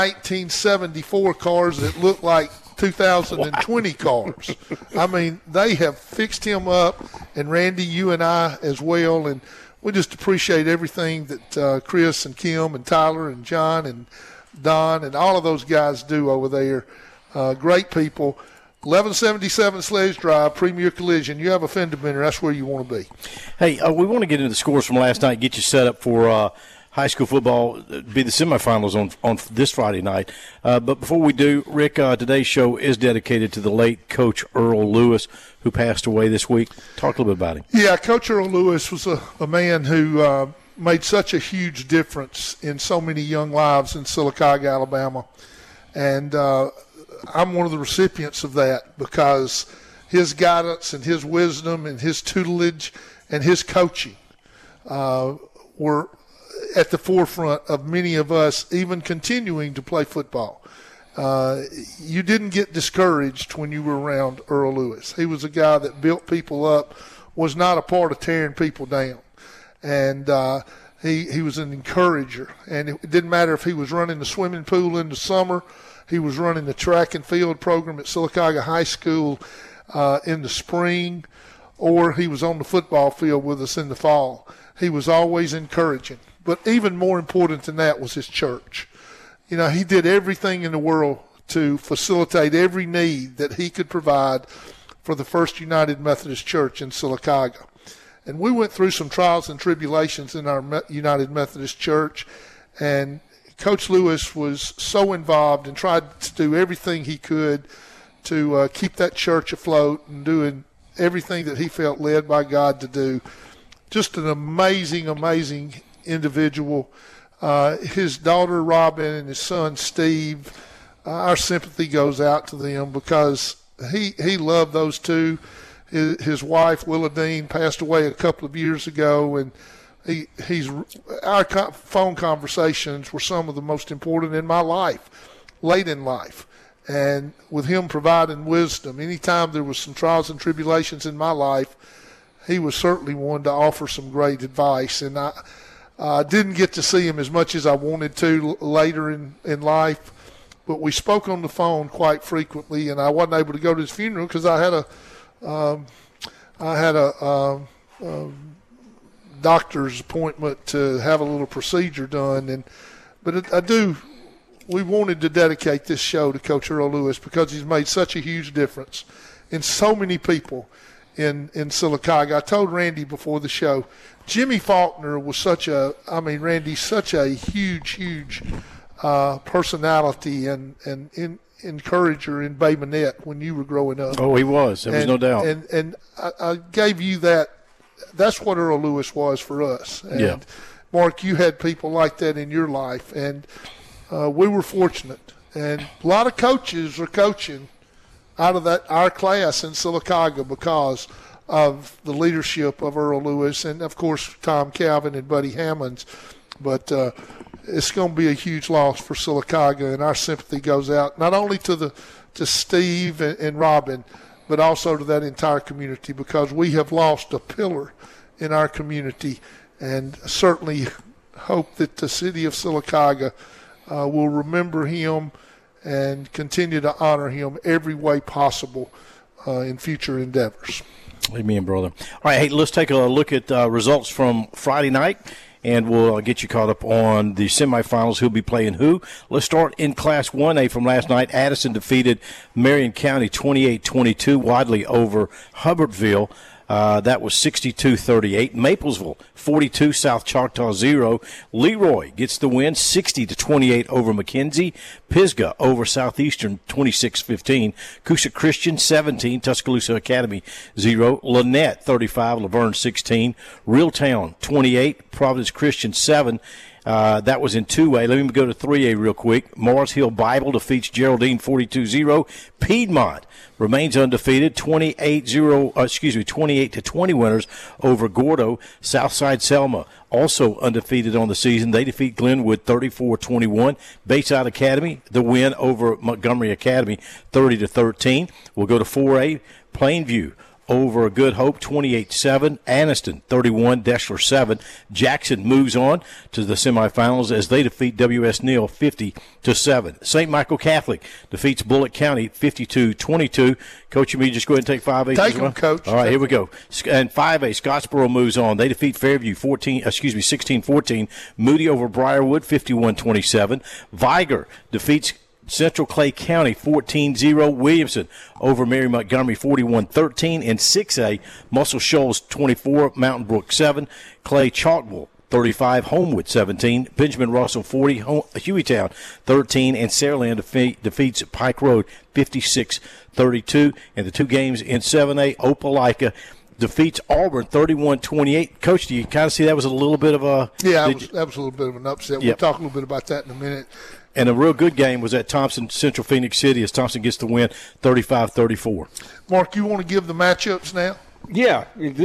Speaker 4: 1974 cars that look like 2020 cars. I mean, they have fixed him up, and Randy, you and I as well, and we just appreciate everything that Chris and Kim and Tyler and John and Don and all of those guys do over there. Great people. 1177 Sledge Drive, Premier Collision. You have a fender bender, that's where you want to be.
Speaker 2: Hey, we want to get into the scores from last night, get you set up for high school football, be the semifinals on this Friday night. But before we do, Rick, today's show is dedicated to the late Coach Earl Lewis, who passed away this week. Talk a little bit about him. Yeah, Coach Earl Lewis was a man who made such a huge difference in so many young lives in Sylacauga, Alabama. And I'm one of the recipients of that, because his guidance and his wisdom and his tutelage and his coaching were at the forefront of many of us even continuing to play football. You didn't get discouraged when you were around Earl Lewis. He was a guy that built people up, was not a part of tearing people down. And he was an encourager. And it didn't matter if he was running the swimming pool in the summer, he was running the track and field program at Sylacauga High School in the spring, or he was on the football field with us in the fall. He was always encouraging. But even more important than that was his church. He did everything in the world to facilitate every need that he could provide for the First United Methodist Church in Sylacauga. And we went through some trials and tribulations in our United Methodist Church, and Coach Lewis was so involved and tried to do everything he could to keep that church afloat and doing everything that he felt led by God to do. Just an amazing, amazing individual. His daughter Robin and his son Steve, our sympathy goes out to them, because he loved those two. His wife Willadine passed away a couple of years ago, and our phone conversations were some of the most important in my life, late in life. And with him providing wisdom, anytime there was some trials and tribulations in my life, he was certainly one to offer some great advice. And I didn't get to see him as much as I wanted to later in life, but we spoke on the phone quite frequently, and I wasn't able to go to his funeral because I had a doctor's appointment to have a little procedure done. We wanted to dedicate this show to Coach Earl Lewis, because he's made such a huge difference in so many people in Sylacauga. I told Randy before the show, Jimmy Faulkner was such a huge personality and encourager in Bay Minette when you were growing up. Oh, he was. There was no doubt. And I gave you that. That's what Earl Lewis was for us. And yeah. Mark, you had people like that in your life, and we were fortunate. And a lot of coaches are coaching out of our class in Sylacauga because of the leadership of Earl Lewis and, of course, Tom Calvin and Buddy Hammonds. But it's going to be a huge loss for Sylacauga, and our sympathy goes out not only to Steve and Robin,
Speaker 4: but also to that entire community, because we have lost a pillar in our community, and certainly hope that the city of Sylacauga will remember him and continue to honor him every way possible in future endeavors.
Speaker 2: Amen, brother. All right, hey, let's take a look at results from Friday night, and we'll get you caught up on the semifinals, who'll be playing who. Let's start in Class 1A from last night. Addison defeated Marion County 28-22, Wadley over Hubbardville. That was 62-38. Maplesville 42, South Choctaw 0. Leroy gets the win 60-28 over McKenzie. Pisgah over Southeastern 26-15. Coosa Christian 17, Tuscaloosa Academy 0. Lynette 35, Laverne 16. Reeltown 28, Providence Christian 7. That was in 2A. Let me go to 3A real quick. Morris Hill Bible defeats Geraldine 42-0. Piedmont remains undefeated, 28-20 winners over Gordo. Southside Selma also undefeated on the season. They defeat Glenwood 34-21. Bayside Academy, the win over Montgomery Academy 30-13. We'll go to 4A. Plainview over Good Hope 28-7. Anniston 31, Deshler 7. Jackson moves on to the semifinals as they defeat W.S. Neal 50-7. St. Michael Catholic defeats Bullitt County 52-22. Coach, you may just go ahead and take 5A.
Speaker 4: Take them, Coach.
Speaker 2: All right, here we go. And 5A, Scottsboro moves on. They defeat Fairview 16-14. Moody over Briarwood 51-27. Viger defeats Central Clay County 14-0. Williamson over Mary Montgomery 41-13. In 6A, Muscle Shoals 24, Mountain Brook 7. Clay Chalkville 35, Homewood 17. Benjamin Russell 40, Hueytown 13. And Saraland defeats Pike Road 56-32. And the two games in 7A, Opelika defeats Auburn 31-28. Coach, do you kind of see that was a little bit of a...
Speaker 4: Yeah, that was a little bit of an upset.
Speaker 2: Yep.
Speaker 4: We'll talk a little bit about that in a minute.
Speaker 2: And a real good game was at Thompson Central Phoenix City as Thompson gets the win 35-34.
Speaker 4: Mark, you want to give the matchups now?
Speaker 3: Yeah,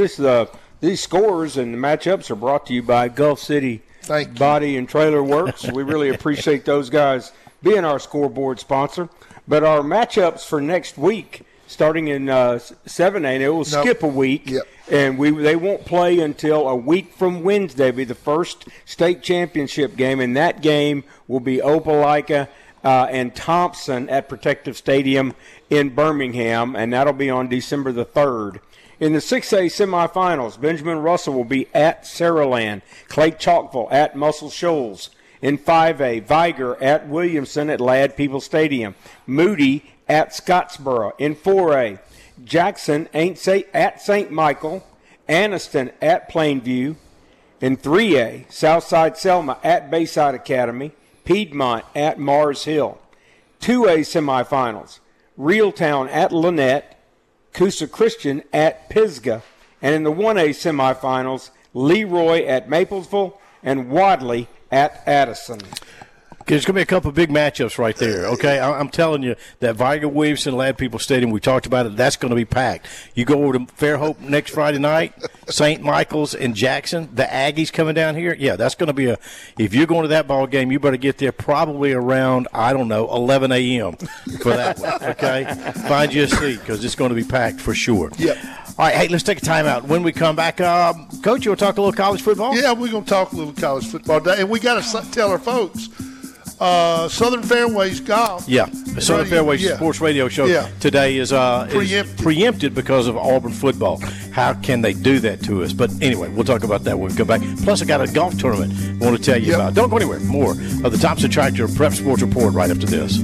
Speaker 3: these scores and the matchups are brought to you by Gulf City Body and Trailer Works. We really appreciate those guys being our scoreboard sponsor. But our matchups for next week, starting in 7A, they will skip a week.
Speaker 4: Yep.
Speaker 3: And they won't play until a week from Wednesday, be the first state championship game, and that game will be Opelika and Thompson at Protective Stadium in Birmingham, and that'll be on December the 3rd. In the 6A semifinals, Benjamin Russell will be at Saraland, Clay Chalkville at Muscle Shoals. In 5A, Viger at Williamson at Ladd People Stadium, Moody at Scottsboro. In 4A, Jackson at St. Michael, Anniston at Plainview. In 3A, Southside Selma at Bayside Academy, Piedmont at Mars Hill. 2A semifinals, Reeltown at Lynette, Coosa Christian at Pisgah. And in the 1A semifinals, Leroy at Maplesville and Wadley at Addison.
Speaker 2: There's going to be a couple of big matchups right there, okay? I'm telling you, that Viger-Williamson Ladd People Stadium, we talked about it, that's going to be packed. You go over to Fairhope next Friday night, St. Michael's and Jackson, the Aggies coming down here, yeah, that's going to be if you're going to that ball game, you better get there probably around, 11 a.m. for that one, okay? Find you a seat because it's going to be packed for sure.
Speaker 4: Yep.
Speaker 2: All right, hey, let's take a timeout. When we come back, Coach, you want to talk a little college football?
Speaker 4: Yeah, we're going to talk a little college football today, and we got to tell our folks, Southern Fairways Golf.
Speaker 2: Yeah, the Southern Fairways Sports Radio Show today is preempted because of Auburn football. How can they do that to us? But anyway, we'll talk about that when we come back. Plus, I got a golf tournament I want to tell you about. Don't go anywhere. More of the Thompson Tractor Prep Sports Report right after this.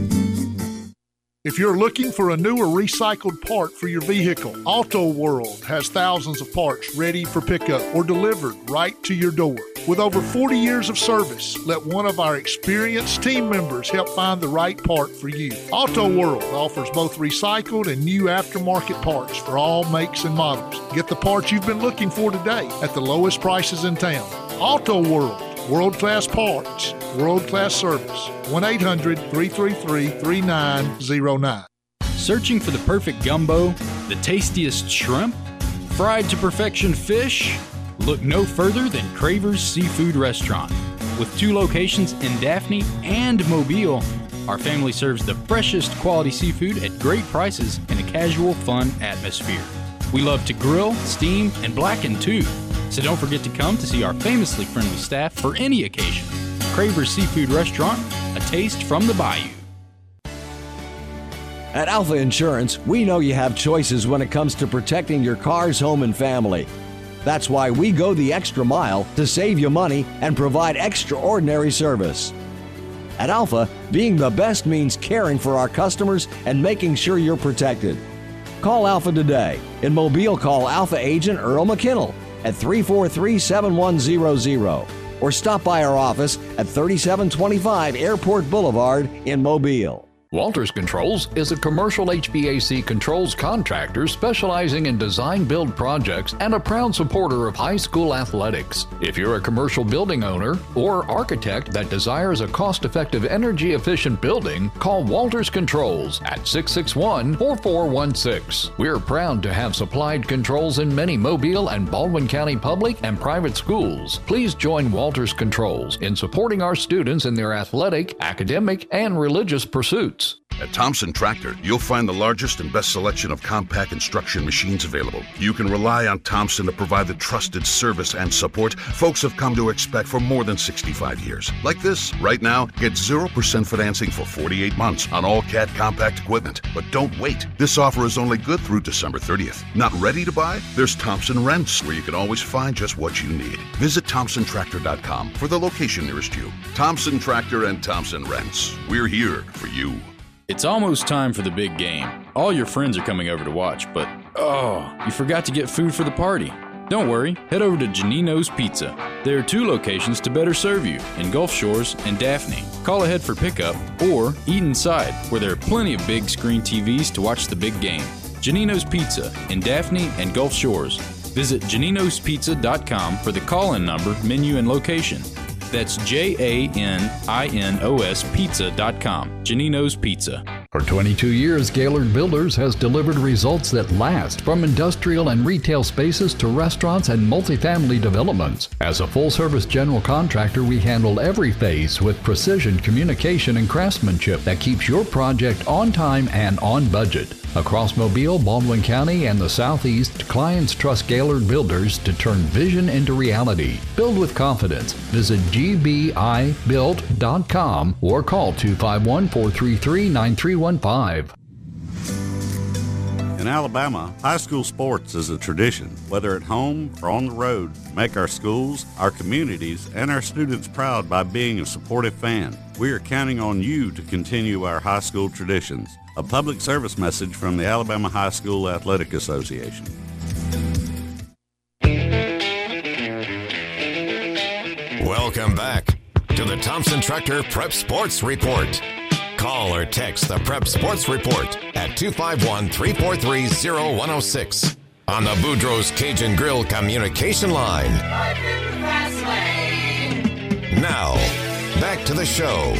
Speaker 11: If you're looking for a new or recycled part for your vehicle, Auto World has thousands of parts ready for pickup or delivered right to your door. With over 40 years of service, let one of our experienced team members help find the right part for you. Auto World offers both recycled and new aftermarket parts for all makes and models. Get the parts you've been looking for today at the lowest prices in town. Auto World. World-class parts, world-class service. 1-800-333-3909.
Speaker 12: Searching for the perfect gumbo, the tastiest shrimp, fried to perfection fish? Look no further than Craver's Seafood Restaurant. With 2 locations in Daphne and Mobile, Our family serves the freshest quality seafood at great prices in a casual, fun atmosphere. We love to grill, steam, and blacken too. So don't forget to come to see our famously friendly staff for any occasion. Craver's Seafood Restaurant, a taste from the bayou.
Speaker 13: At Alpha Insurance, we know you have choices when it comes to protecting your car's home and family. That's why we go the extra mile to save you money and provide extraordinary service. At Alpha, being the best means caring for our customers and making sure you're protected. Call Alpha today. In Mobile, call Alpha agent Earl McKinnell at 343-7100 or stop by our office at 3725 Airport Boulevard in Mobile.
Speaker 10: Walters Controls is a commercial HVAC controls contractor specializing in design-build projects and a proud supporter of high school athletics. If you're a commercial building owner or architect that desires a cost-effective, energy-efficient building, call Walters Controls at 661-4416. We're proud to have supplied controls in many Mobile and Baldwin County public and private schools. Please join Walters Controls in supporting our students in their athletic, academic, and religious pursuits.
Speaker 14: At Thompson Tractor, you'll find the largest and best selection of compact construction machines available. You can rely on Thompson to provide the trusted service and support folks have come to expect for more than 65 years. Like this, right now, get 0% financing for 48 months on all Cat compact equipment. But don't wait. This offer is only good through December 30th. Not ready to buy? There's Thompson Rents, where you can always find just what you need. Visit ThompsonTractor.com for the location nearest you. Thompson Tractor and Thompson Rents. We're here for you.
Speaker 12: It's almost time for the big game. All your friends are coming over to watch, but you forgot to get food for the party. Don't worry, head over to Janino's Pizza. There are 2 locations to better serve you, in Gulf Shores and Daphne. Call ahead for pickup or eat inside, where there are plenty of big screen TVs to watch the big game. Janino's Pizza in Daphne and Gulf Shores. Visit janinospizza.com for the call-in number, menu, and location. That's JANINOS Pizza.com. Janino's Pizza.
Speaker 10: For 22 years, Gaylord Builders has delivered results that last, from industrial and retail spaces to restaurants and multifamily developments. As a full-service general contractor, we handle every phase with precision, communication, and craftsmanship that keeps your project on time and on budget. Across Mobile, Baldwin County, and the Southeast, clients trust Gaylord Builders to turn vision into reality. Build with confidence. Visit GBIBuilt.com or call 251-433-9315.
Speaker 15: In Alabama, high school sports is a tradition. Whether at home or on the road, make our schools, our communities, and our students proud by being a supportive fan. We are counting on you to continue our high school traditions. A public service message from the Alabama High School Athletic Association.
Speaker 1: Welcome back to the Thompson Tractor Prep Sports Report. Call or text the Prep Sports Report at 251-343-0106 on the Boudreaux's Cajun Grill communication line. Now, back to the show.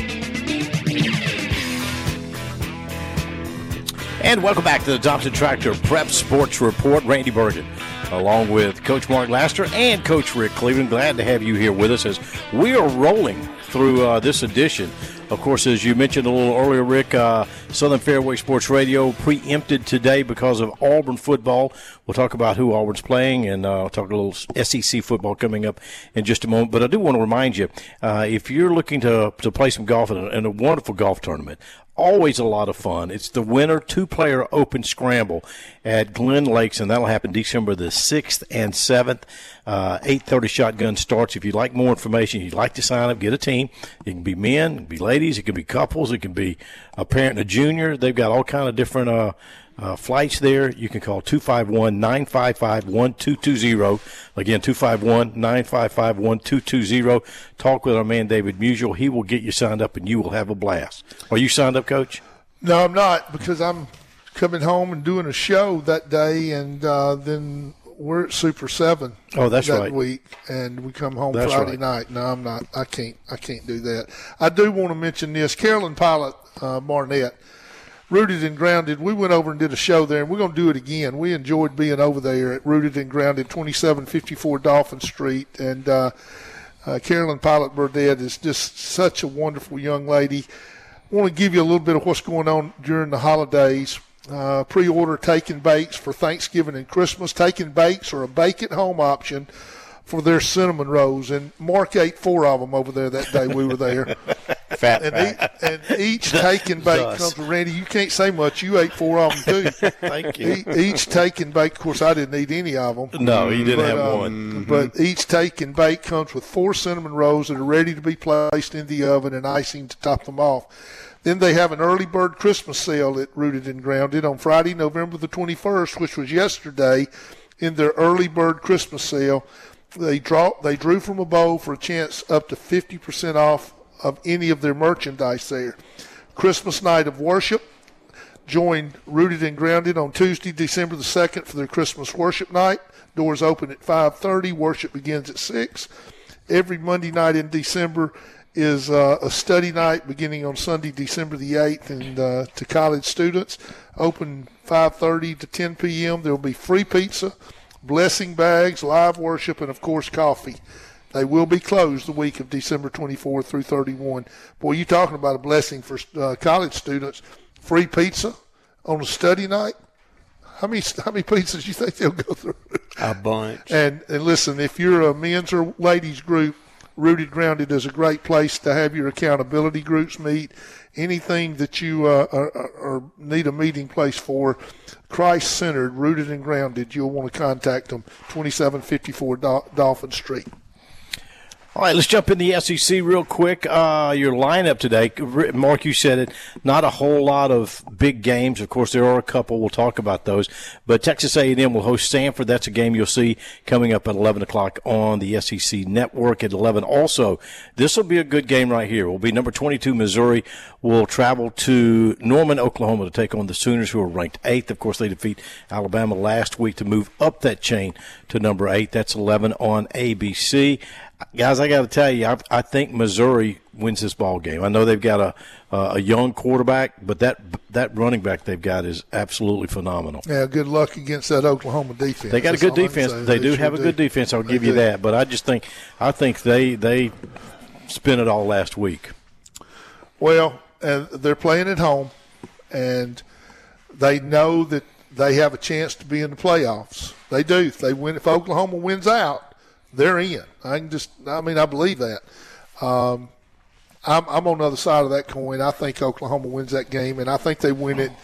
Speaker 2: And welcome back to the Thompson Tractor Prep Sports Report. Randy Bergen, along with Coach Mark Laster and Coach Rick Cleveland. Glad to have you here with us as we are rolling through this edition. Of course, as you mentioned a little earlier, Rick, Southern Fairway Sports Radio preempted today because of Auburn football. We'll talk about who Auburn's playing, and I'll talk a little SEC football coming up in just a moment. But I do want to remind you, if you're looking to play some golf in a wonderful golf tournament, always a lot of fun. It's the winter 2-player open scramble at Glen Lakes, and that'll happen December the 6th and 7th. 8:30 shotgun starts. If you'd like more information, you'd like to sign up, get a team. It can be men, it can be ladies, it can be couples, it can be a parent and a junior. They've got all kind of different flights there. You can call 251-955-1220. Again, 251-955-1220. Talk with our man David Musial. He will get you signed up, and you will have a blast. Are you signed up, Coach?
Speaker 4: No, I'm not, because I'm coming home and doing a show that day, and then we're at Super 7 that week, and we come home Friday night. No, I'm not. I can't do that. I do want to mention this. Carolyn Pilot Barnett, Rooted and Grounded, we went over and did a show there, and we're going to do it again. We enjoyed being over there at Rooted and Grounded, 2754 Dolphin Street, and Carolyn Pilot Burdett is just such a wonderful young lady. want to give you a little bit of what's going on during the holidays. Pre-order Take and Bakes for Thanksgiving and Christmas. Take and Bakes are a bake-at-home option for their cinnamon rolls, and Mark ate 4 of them over there that day we were there. And each Take and Bake comes with, Randy, you can't say much. You ate 4 of them, too.
Speaker 2: Thank you.
Speaker 4: Each Take and Bake, of course, I didn't eat any of them.
Speaker 2: No, you didn't have one.
Speaker 4: But each Take and Bake comes with 4 cinnamon rolls that are ready to be placed in the oven and icing to top them off. Then they have an early bird Christmas sale at Rooted and Grounded on Friday, November the 21st, which was yesterday, in their early bird Christmas sale. They drew from a bowl for a chance up to 50% off of any of their merchandise there. Christmas night of worship. Join Rooted and Grounded on Tuesday, December the 2nd for their Christmas worship night. Doors open at 5:30. Worship begins at 6. Every Monday night in December is a study night beginning on Sunday, December the 8th, and to college students. Open 5:30 to 10 p.m. There will be free pizza, blessing bags, live worship, and, of course, coffee. They will be closed the week of December 24 through 31. Boy, you talking about a blessing for college students. Free pizza on a study night. How many pizzas do you think they'll go through?
Speaker 3: A bunch.
Speaker 4: And listen, if you're a men's or ladies group, Rooted Grounded is a great place to have your accountability groups meet. Anything that you need a meeting place for, Christ-centered, Rooted and Grounded, you'll want to contact them, 2754 Dolphin Street.
Speaker 2: All right, let's jump in the SEC real quick. Your lineup today, Mark, you said it, not a whole lot of big games. Of course, there are a couple. We'll talk about those. But Texas A&M will host Stanford. That's a game you'll see coming up at 11 o'clock on the SEC Network at 11. Also, this will be a good game right here. It will be number 22, Missouri, will travel to Norman, Oklahoma to take on the Sooners, who are ranked 8th. Of course, they defeat Alabama last week to move up that chain to number 8. That's 11 on ABC. Guys, I got to tell you, I think Missouri wins this ball game. I know they've got a young quarterback, but that running back they've got is absolutely phenomenal.
Speaker 4: Yeah, good luck against that Oklahoma defense.
Speaker 2: They got a good defense. They do have a good defense. I'll give you that. But I think they spent it all last week.
Speaker 4: Well, they're playing at home, and they know that they have a chance to be in the playoffs. They do. If Oklahoma wins out, they're in. I believe that. I'm on the other side of that coin. I think Oklahoma wins that game, and I think they win it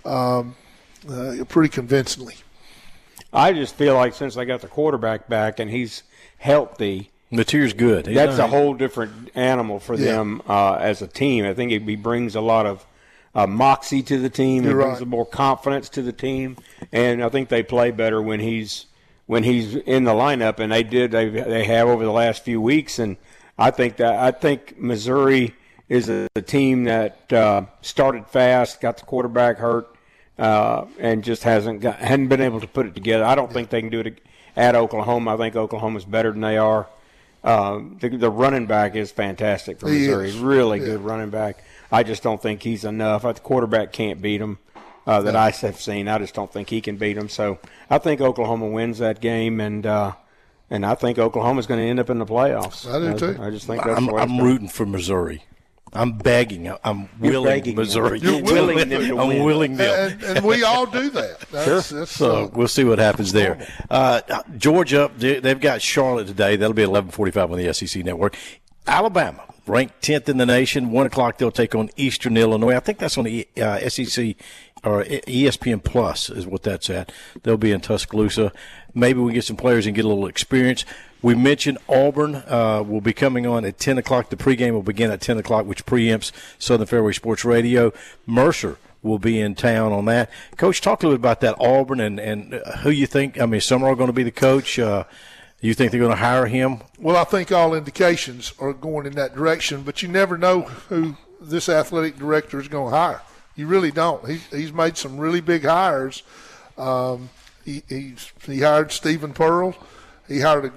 Speaker 4: pretty convincingly.
Speaker 3: I just feel like since they got the quarterback back and he's healthy,
Speaker 2: Material's good.
Speaker 3: That's a whole different animal for them as a team. I think he brings a lot of moxie to the team. He brings more confidence to the team, and I think they play better when he's in the lineup, and they have over the last few weeks, and I think Missouri is a team that started fast, got the quarterback hurt, and just hadn't been able to put it together. I don't think they can do it at Oklahoma. I think Oklahoma's better than they are. The running back is fantastic for Missouri. He's really good running back. I just don't think he's enough. The quarterback can't beat him. That I have seen. I just don't think he can beat them. So I think Oklahoma wins that game, and I think Oklahoma's going to end up in the playoffs.
Speaker 4: I do too.
Speaker 3: I just think that's
Speaker 2: I'm rooting for Missouri. I'm begging. I'm willing Missouri.
Speaker 4: You're willing them to win.
Speaker 2: I'm willing them.
Speaker 4: And we all do that.
Speaker 2: So we'll see what happens there. Georgia, they've got Charlotte today. That'll be 11:45 on the SEC Network. Alabama, ranked 10th in the nation. 1 o'clock they'll take on Eastern Illinois. I think that's on the SEC or ESPN Plus is what that's at. They'll be in Tuscaloosa. Maybe we get some players and get a little experience. We mentioned Auburn will be coming on at 10 o'clock. The pregame will begin at 10 o'clock, which preempts Southern Fairway Sports Radio. Mercer will be in town on that. Coach, talk a little bit about that Auburn and who you think. I mean, Summerall going to be the coach. You think they're going to hire him?
Speaker 4: Well, I think all indications are going in that direction, but you never know who this athletic director is going to hire. You really don't. He's made some really big hires. He hired Stephen Pearl. He hired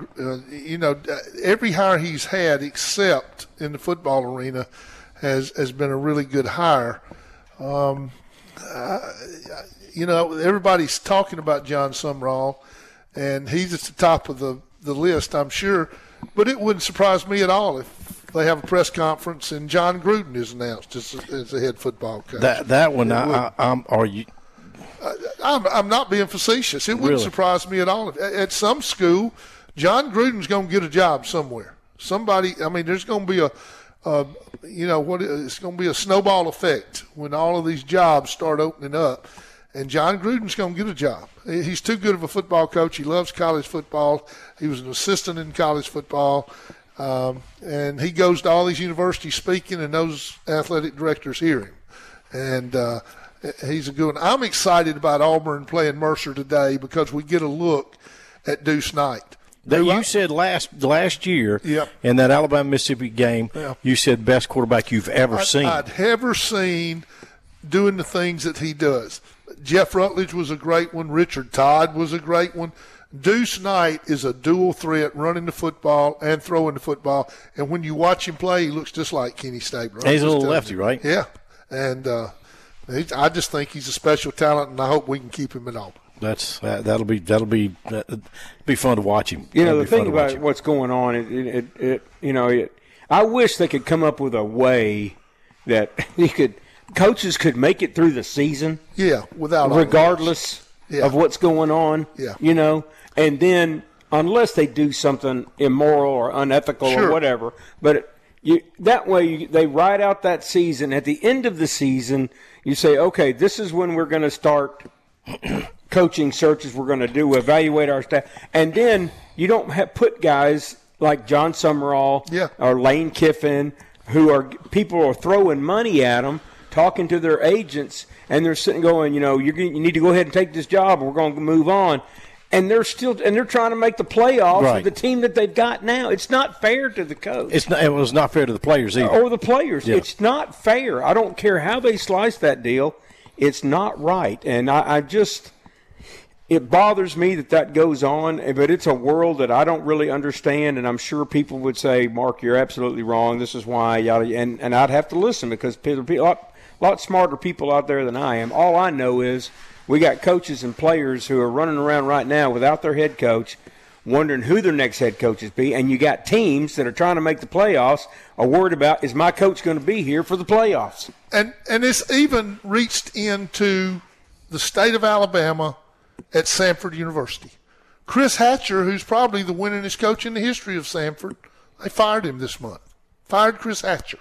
Speaker 4: every hire he's had except in the football arena has been a really good hire. Everybody's talking about John Summerall, and he's at the top of the list, I'm sure. But it wouldn't surprise me at all if they have a press conference, and John Gruden is announced as the head football coach.
Speaker 2: That one, are you?
Speaker 4: I'm not being facetious. It wouldn't surprise me at all. At some school, John Gruden's going to get a job somewhere. Somebody, I mean, there's going to be it's going to be a snowball effect when all of these jobs start opening up. And John Gruden's going to get a job. He's too good of a football coach. He loves college football. He was an assistant in college football. And he goes to all these universities speaking, and those athletic directors hear him. And he's a good one. I'm excited about Auburn playing Mercer today because we get a look at Deuce Knight.
Speaker 2: That you said last year in that Alabama-Mississippi game, you said best quarterback you've ever seen.
Speaker 4: I'd ever seen doing the things that he does. Jeff Rutledge was a great one. Richard Todd was a great one. Deuce Knight is a dual threat, running the football and throwing the football. And when you watch him play, he looks just like Kenny Stabler.
Speaker 2: He's a little lefty, right?
Speaker 4: Yeah. And I just think he's a special talent, and I hope we can keep him at Auburn.
Speaker 2: That'll be fun to watch him.
Speaker 3: You know, the thing about what's going on, I wish they could come up with a way that coaches could make it through the season.
Speaker 4: Yeah,
Speaker 3: regardless of what's going on.
Speaker 4: Yeah.
Speaker 3: And then unless they do something immoral or unethical or whatever, but that way they ride out that season. At the end of the season, you say, okay, this is when we're going to start coaching searches. We're going to evaluate our staff, and then you don't put guys like John Summerall or Lane Kiffin, people are throwing money at them, talking to their agents, and they're sitting going, you need to go ahead and take this job, or we're going to move on. And they're trying to make the playoffs with the team that they've got now. It's not fair to the coach.
Speaker 2: It was not fair to the players either.
Speaker 3: Or the players. Yeah. It's not fair. I don't care how they slice that deal. It's not right. And it bothers me that goes on, but it's a world that I don't really understand, and I'm sure people would say, Mark, you're absolutely wrong. This is why, and I'd have to listen because a lot smarter people out there than I am. All I know is we got coaches and players who are running around right now without their head coach, wondering who their next head coaches be, and you got teams that are trying to make the playoffs are worried about, is my coach going to be here for the playoffs?
Speaker 4: And it's even reached into the state of Alabama at Samford University. Chris Hatcher, who's probably the winningest coach in the history of Samford, they fired him this month. Fired Chris Hatcher.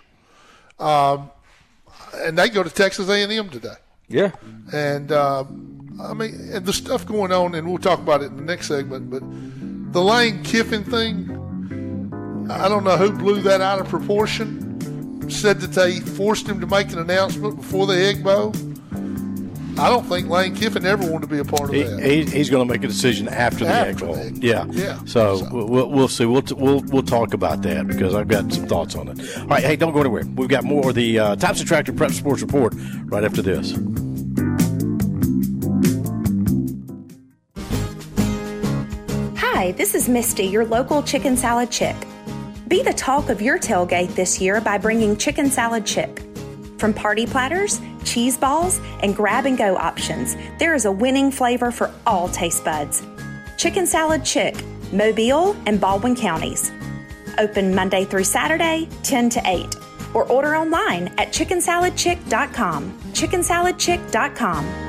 Speaker 4: And they go to Texas A&M today.
Speaker 3: Yeah.
Speaker 4: And, and the stuff going on, and we'll talk about it in the next segment, but the Lane Kiffin thing, I don't know who blew that out of proportion, said that they forced him to make an announcement before the Egg Bowl. I don't think Lane Kiffin ever wanted to be a part of that.
Speaker 2: He's going to make a decision after the Egg Bowl. Yeah. So we'll see. We'll talk about that because I've got some thoughts on it. All right, hey, don't go anywhere. We've got more of the Thompson Tractor Prep Sports Report right after this.
Speaker 16: Hi, this is Misty, your local Chicken Salad Chick. Be the talk of your tailgate this year by bringing Chicken Salad Chick. From party platters, cheese balls, and grab-and-go options, there is a winning flavor for all taste buds. Chicken Salad Chick, Mobile and Baldwin counties. Open Monday through Saturday, 10 to 8. Or order online at chickensaladchick.com. chickensaladchick.com.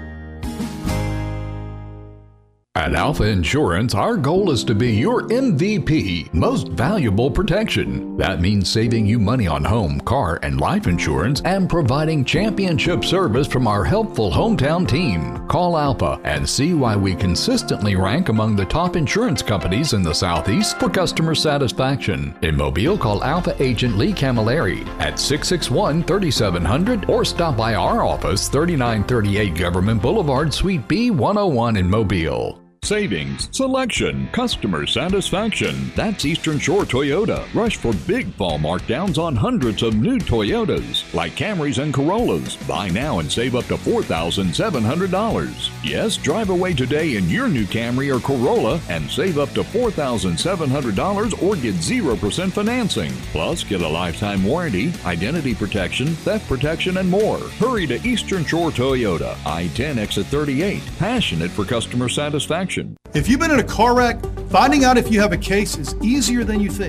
Speaker 10: At Alpha Insurance, our goal is to be your MVP, most valuable protection. That means saving you money on home, car, and life insurance and providing championship service from our helpful hometown team. Call Alpha and see why we consistently rank among the top insurance companies in the Southeast for customer satisfaction. In Mobile, call Alpha agent Lee Camilleri at 661-3700 or stop by our office, 3938 Government Boulevard, Suite B 101 in Mobile.
Speaker 17: Savings, selection, customer satisfaction. That's Eastern Shore Toyota. Rush for big fall markdowns on hundreds of new Toyotas, like Camrys and Corollas. Buy now and save up to $4,700. Yes, drive away today in your new Camry or Corolla and save up to $4,700 or get 0% financing. Plus, get a lifetime warranty, identity protection, theft protection, and more. Hurry to Eastern Shore Toyota, I-10 exit 38. Passionate for customer satisfaction.
Speaker 18: If you've been in a car wreck, finding out if you have a case is easier than you think.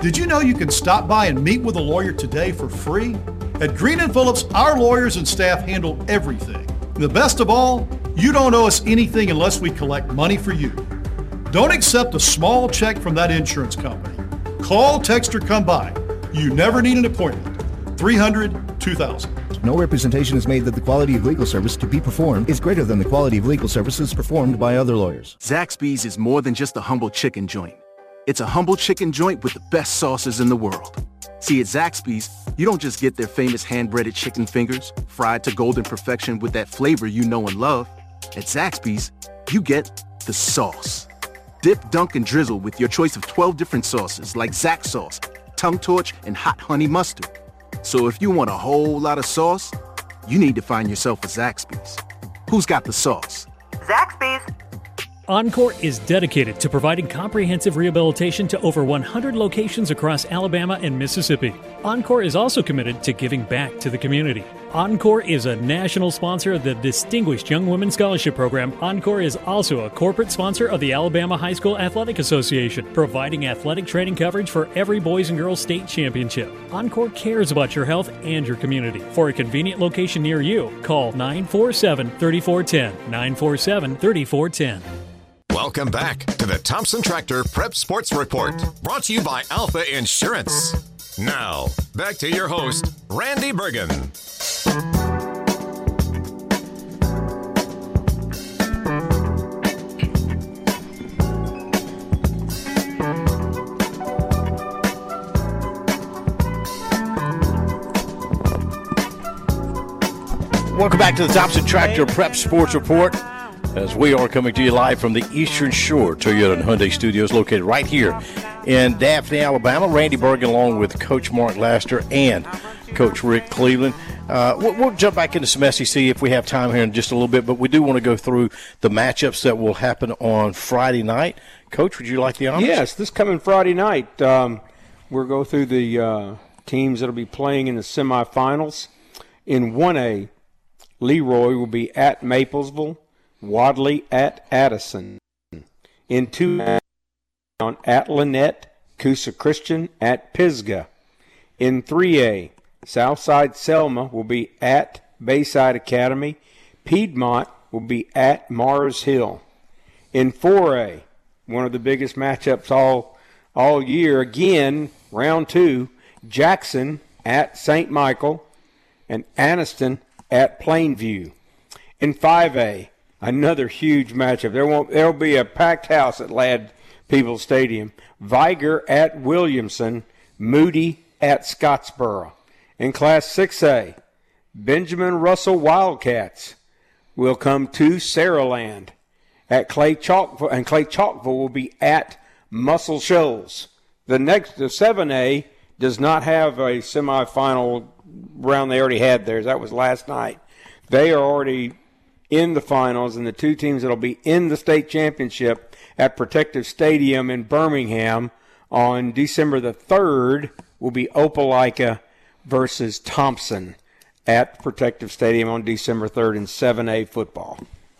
Speaker 11: Did you know you can stop by and meet with a lawyer today for free? At Green & Phillips, our lawyers and staff handle everything. And the best of all, you don't owe us anything unless we collect money for you. Don't accept a small check from that insurance company. Call, text, or come by. You never need an appointment. 300-2000.
Speaker 18: No representation is made that the quality of legal service to be performed is greater than the quality of legal services performed by other lawyers.
Speaker 19: Zaxby's is more than just a humble chicken joint. It's a humble chicken joint with the best sauces in the world. See, at Zaxby's, you don't just get their famous hand-breaded chicken fingers, fried to golden perfection with that flavor you know and love. At Zaxby's, you get the sauce. Dip, dunk, and drizzle with your choice of 12 different sauces like Zax sauce, tongue torch, and hot honey mustard. So if you want a whole lot of sauce, you need to find yourself a Zaxby's. Who's got the sauce?
Speaker 20: Zaxby's. Encore is dedicated to providing comprehensive rehabilitation to over 100 locations across Alabama and Mississippi. Encore is also committed to giving back to the community. Encore is a national sponsor of the Distinguished Young Women Scholarship Program. Encore is also a corporate sponsor of the Alabama High School Athletic Association, providing athletic training coverage for every boys and girls state championship. Encore cares about your health and your community. For a convenient location near you, call 947-3410, 947-3410.
Speaker 1: Welcome back to the Thompson Tractor Prep Sports Report, brought to you by Alpha Insurance. Now, back to your host, Randy Bergen.
Speaker 2: Welcome back to the Thompson Tractor Prep Sports Report, as we are coming to you live from the Eastern Shore Toyota and Hyundai Studios, located right here in Daphne, Alabama. Randy Bergen along with Coach Mark Laster and Coach Rick Cleveland. We'll jump back into some SEC if we have time here in just a little bit, but we do want to go through the matchups that will happen on Friday night. Coach, would you like the honors?
Speaker 3: Yes, this coming Friday night, we'll go through the teams that will be playing in the semifinals. In 1A, Leroy will be at Maplesville, Wadley at Addison. In 2A, at Lynette, Coosa Christian at Pisgah. In 3A, Southside Selma will be at Bayside Academy. Piedmont will be at Mars Hill. In 4A, one of the biggest matchups all year, again, round 2, Jackson at St. Michael and Anniston at Plainview. In 5A, another huge matchup. There will be a packed house at Ladd Peoples Stadium. Viger at Williamson, Moody at Scottsboro. In Class 6A, Benjamin Russell Wildcats will come to Saraland at Clay Chalkville, and Clay Chalkville will be at Muscle Shoals. The 7A does not have a semifinal round. They already had theirs. That was last night. They are already in the finals, and the two teams that will be in the state championship at Protective Stadium in Birmingham on December the 3rd will be Opelika versus Thompson at Protective Stadium on December 3rd in 7A football.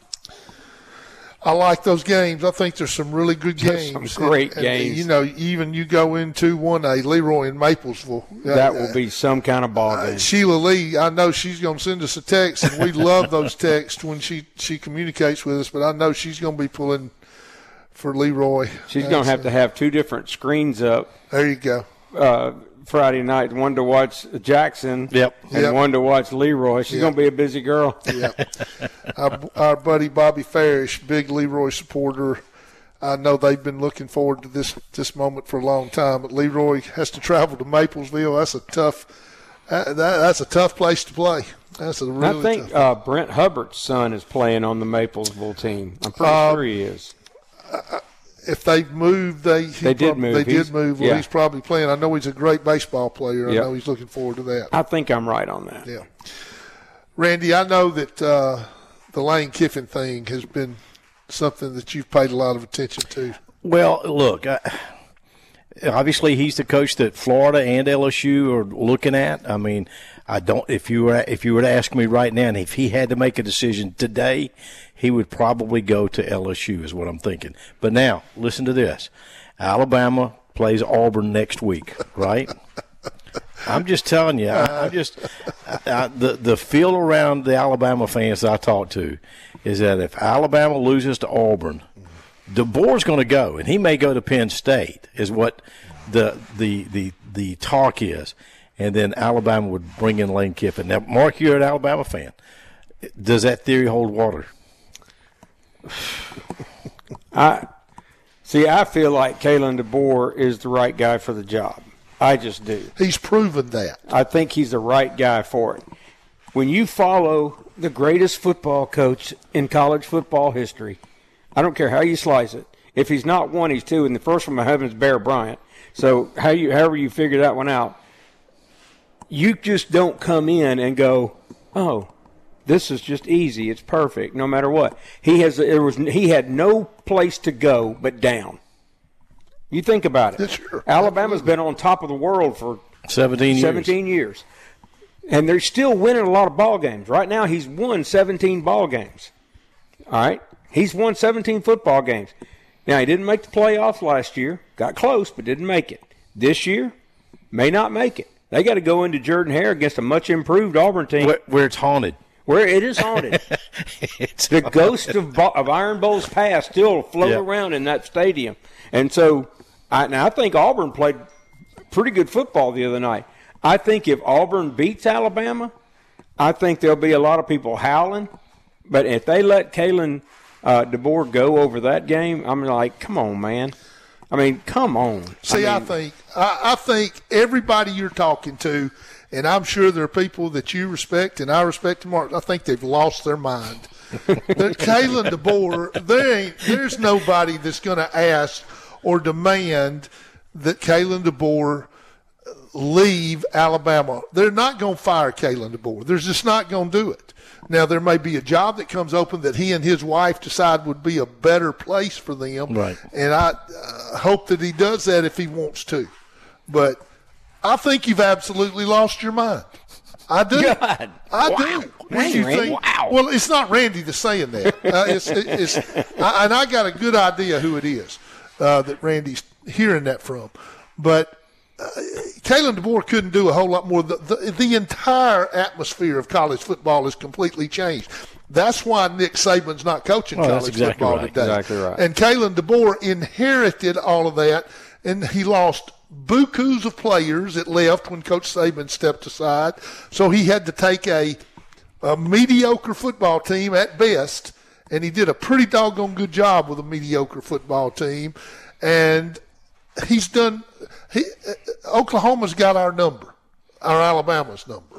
Speaker 4: I like those games. I think there's some really good games.
Speaker 3: Some great games.
Speaker 4: And, you know, even you go into 1A, Leroy and Maplesville.
Speaker 3: That will be some kind of ball game.
Speaker 4: Sheila Lee, I know she's going to send us a text, and we love those texts when she communicates with us, but I know she's going to be pulling for Leroy.
Speaker 3: She's going to have two different screens up.
Speaker 4: There you go.
Speaker 3: Friday night, one to watch Jackson and one to watch Leroy. She's going to be a busy girl.
Speaker 4: Our buddy Bobby Farish, big Leroy supporter. I know they've been looking forward to this moment for a long time, but Leroy has to travel to Maplesville. That's a tough place to play. That's a really
Speaker 3: I think
Speaker 4: tough
Speaker 3: Brent Hubbard's son is playing on the Maplesville team. I'm pretty sure he is.
Speaker 4: If they've moved, they did move. Well, he's probably playing. I know he's a great baseball player. I know he's looking forward to that.
Speaker 3: I think I'm right on that.
Speaker 4: Yeah. Randy, I know that the Lane Kiffin thing has been something that you've paid a lot of attention to.
Speaker 2: Well, look, obviously he's the coach that Florida and LSU are looking at. I mean, I don't. If you were to ask me right now, and if he had to make a decision today, he would probably go to LSU, is what I'm thinking. But now, listen to this: Alabama plays Auburn next week, right? I'm just telling you. The feel around the Alabama fans that I talk to is that if Alabama loses to Auburn, DeBoer's going to go, and he may go to Penn State, is what the talk is. And then Alabama would bring in Lane Kiffin. Now, Mark, you're an Alabama fan. Does that theory hold water?
Speaker 3: I feel like Kalen DeBoer is the right guy for the job. I just do.
Speaker 4: He's proven that.
Speaker 3: I think he's the right guy for it. When you follow the greatest football coach in college football history, I don't care how you slice it. If he's not one, he's two. And the first one I have is Bear Bryant. So however you figure that one out, you just don't come in and go, oh, this is just easy. It's perfect, no matter what. He had no place to go but down. You think about it.
Speaker 4: Sure.
Speaker 3: Alabama's been on top of the world for
Speaker 2: 17
Speaker 3: years. And they're still winning a lot of ball games. Right now, he's won 17 ball games. All right? He's won 17 football games. Now, he didn't make the playoffs last year. Got close, but didn't make it. This year, may not make it. They got to go into Jordan-Hare against a much improved Auburn team.
Speaker 2: Where it's haunted.
Speaker 3: Where it is haunted. The ghost of Iron Bowl's past still float around in that stadium. And so I think Auburn played pretty good football the other night. I think if Auburn beats Alabama, I think there'll be a lot of people howling. But if they let Kalen DeBoer go over that game, I'm like, come on, man. I mean, come on.
Speaker 4: See, I think everybody you're talking to, and I'm sure there are people that you respect and I respect them, I think they've lost their mind. Kalen DeBoer, there's nobody that's going to ask or demand that Kalen DeBoer leave Alabama. They're not going to fire Kalen DeBoer. They're just not going to do it. Now, there may be a job that comes open that he and his wife decide would be a better place for them.
Speaker 2: Right.
Speaker 4: And I hope that he does that if he wants to. But I think you've absolutely lost your mind. I do.
Speaker 3: God.
Speaker 4: I do. When you think, well, it's not Randy that's saying that. And I got a good idea who it is that Randy's hearing that from. But Kalen DeBoer couldn't do a whole lot more. The entire atmosphere of college football has completely changed. That's why Nick Saban's not coaching college football today.
Speaker 3: Exactly right.
Speaker 4: And Kalen DeBoer inherited all of that, and he lost bukus of players that left when Coach Saban stepped aside. So he had to take a mediocre football team at best, and he did a pretty doggone good job with a mediocre football team. And he's done Oklahoma's got our number, our Alabama's number.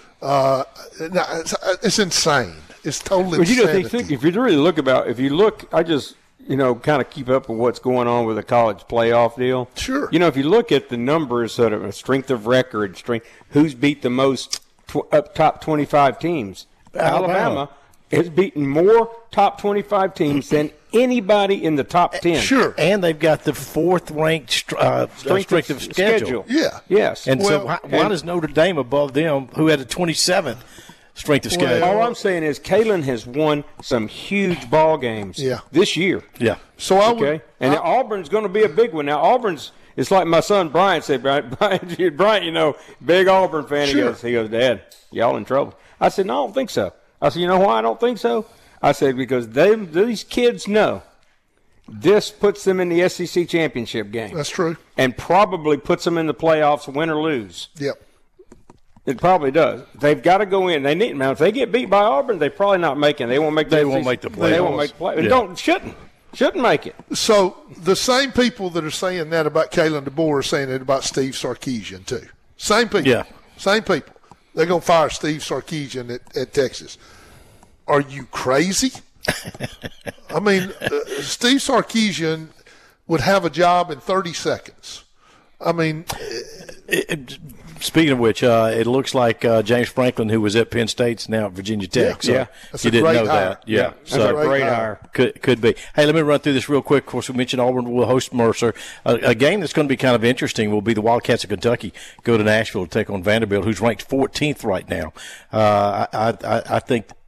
Speaker 4: It's insane. It's totally insane.
Speaker 3: If you really look, I just, kind of keep up with what's going on with the college playoff deal.
Speaker 4: Sure.
Speaker 3: If you look at the numbers, sort of strength of record, who's beat the most top 25 teams? Alabama has beaten more top 25 teams than anybody in the top 10.
Speaker 4: Sure.
Speaker 2: And they've got the fourth-ranked strength of schedule.
Speaker 4: Yeah.
Speaker 3: Yes.
Speaker 2: And so why is Notre Dame above them, who had a 27th strength of schedule?
Speaker 3: All I'm saying is Kalen has won some huge ball games this year.
Speaker 2: Yeah.
Speaker 4: So
Speaker 3: Auburn's going to be a big one. Now, it's like my son Brian said, Brian, big Auburn fan.
Speaker 4: Sure.
Speaker 3: He goes, Dad, y'all in trouble. I said, no, I don't think so. I said, you know why I don't think so? I said, because these kids know this puts them in the SEC championship game.
Speaker 4: That's true.
Speaker 3: And probably puts them in the playoffs, win or lose.
Speaker 4: Yep.
Speaker 3: It probably does. They've got to go in. They need. Now, if they get beat by Auburn, they're probably not making. They won't make.
Speaker 2: They won't make the playoffs.
Speaker 3: They won't make the playoffs. Shouldn't make it.
Speaker 4: So the same people that are saying that about Kalen DeBoer are saying it about Steve Sarkisian too. Same people.
Speaker 2: Yeah.
Speaker 4: Same people. They're going to fire Steve Sarkisian at Texas. Are you crazy? I mean, Steve Sarkisian would have a job in 30 seconds. I mean,
Speaker 2: speaking of which, it looks like James Franklin, who was at Penn State's now at Virginia Tech.
Speaker 4: Yeah,
Speaker 2: so you didn't know that. Yeah,
Speaker 3: that's a great hire.
Speaker 2: Could be. Hey, let me run through this real quick. Of course, we mentioned Auburn will host Mercer. A game that's going to be kind of interesting will be the Wildcats of Kentucky go to Nashville to take on Vanderbilt, who's ranked 14th right now. I think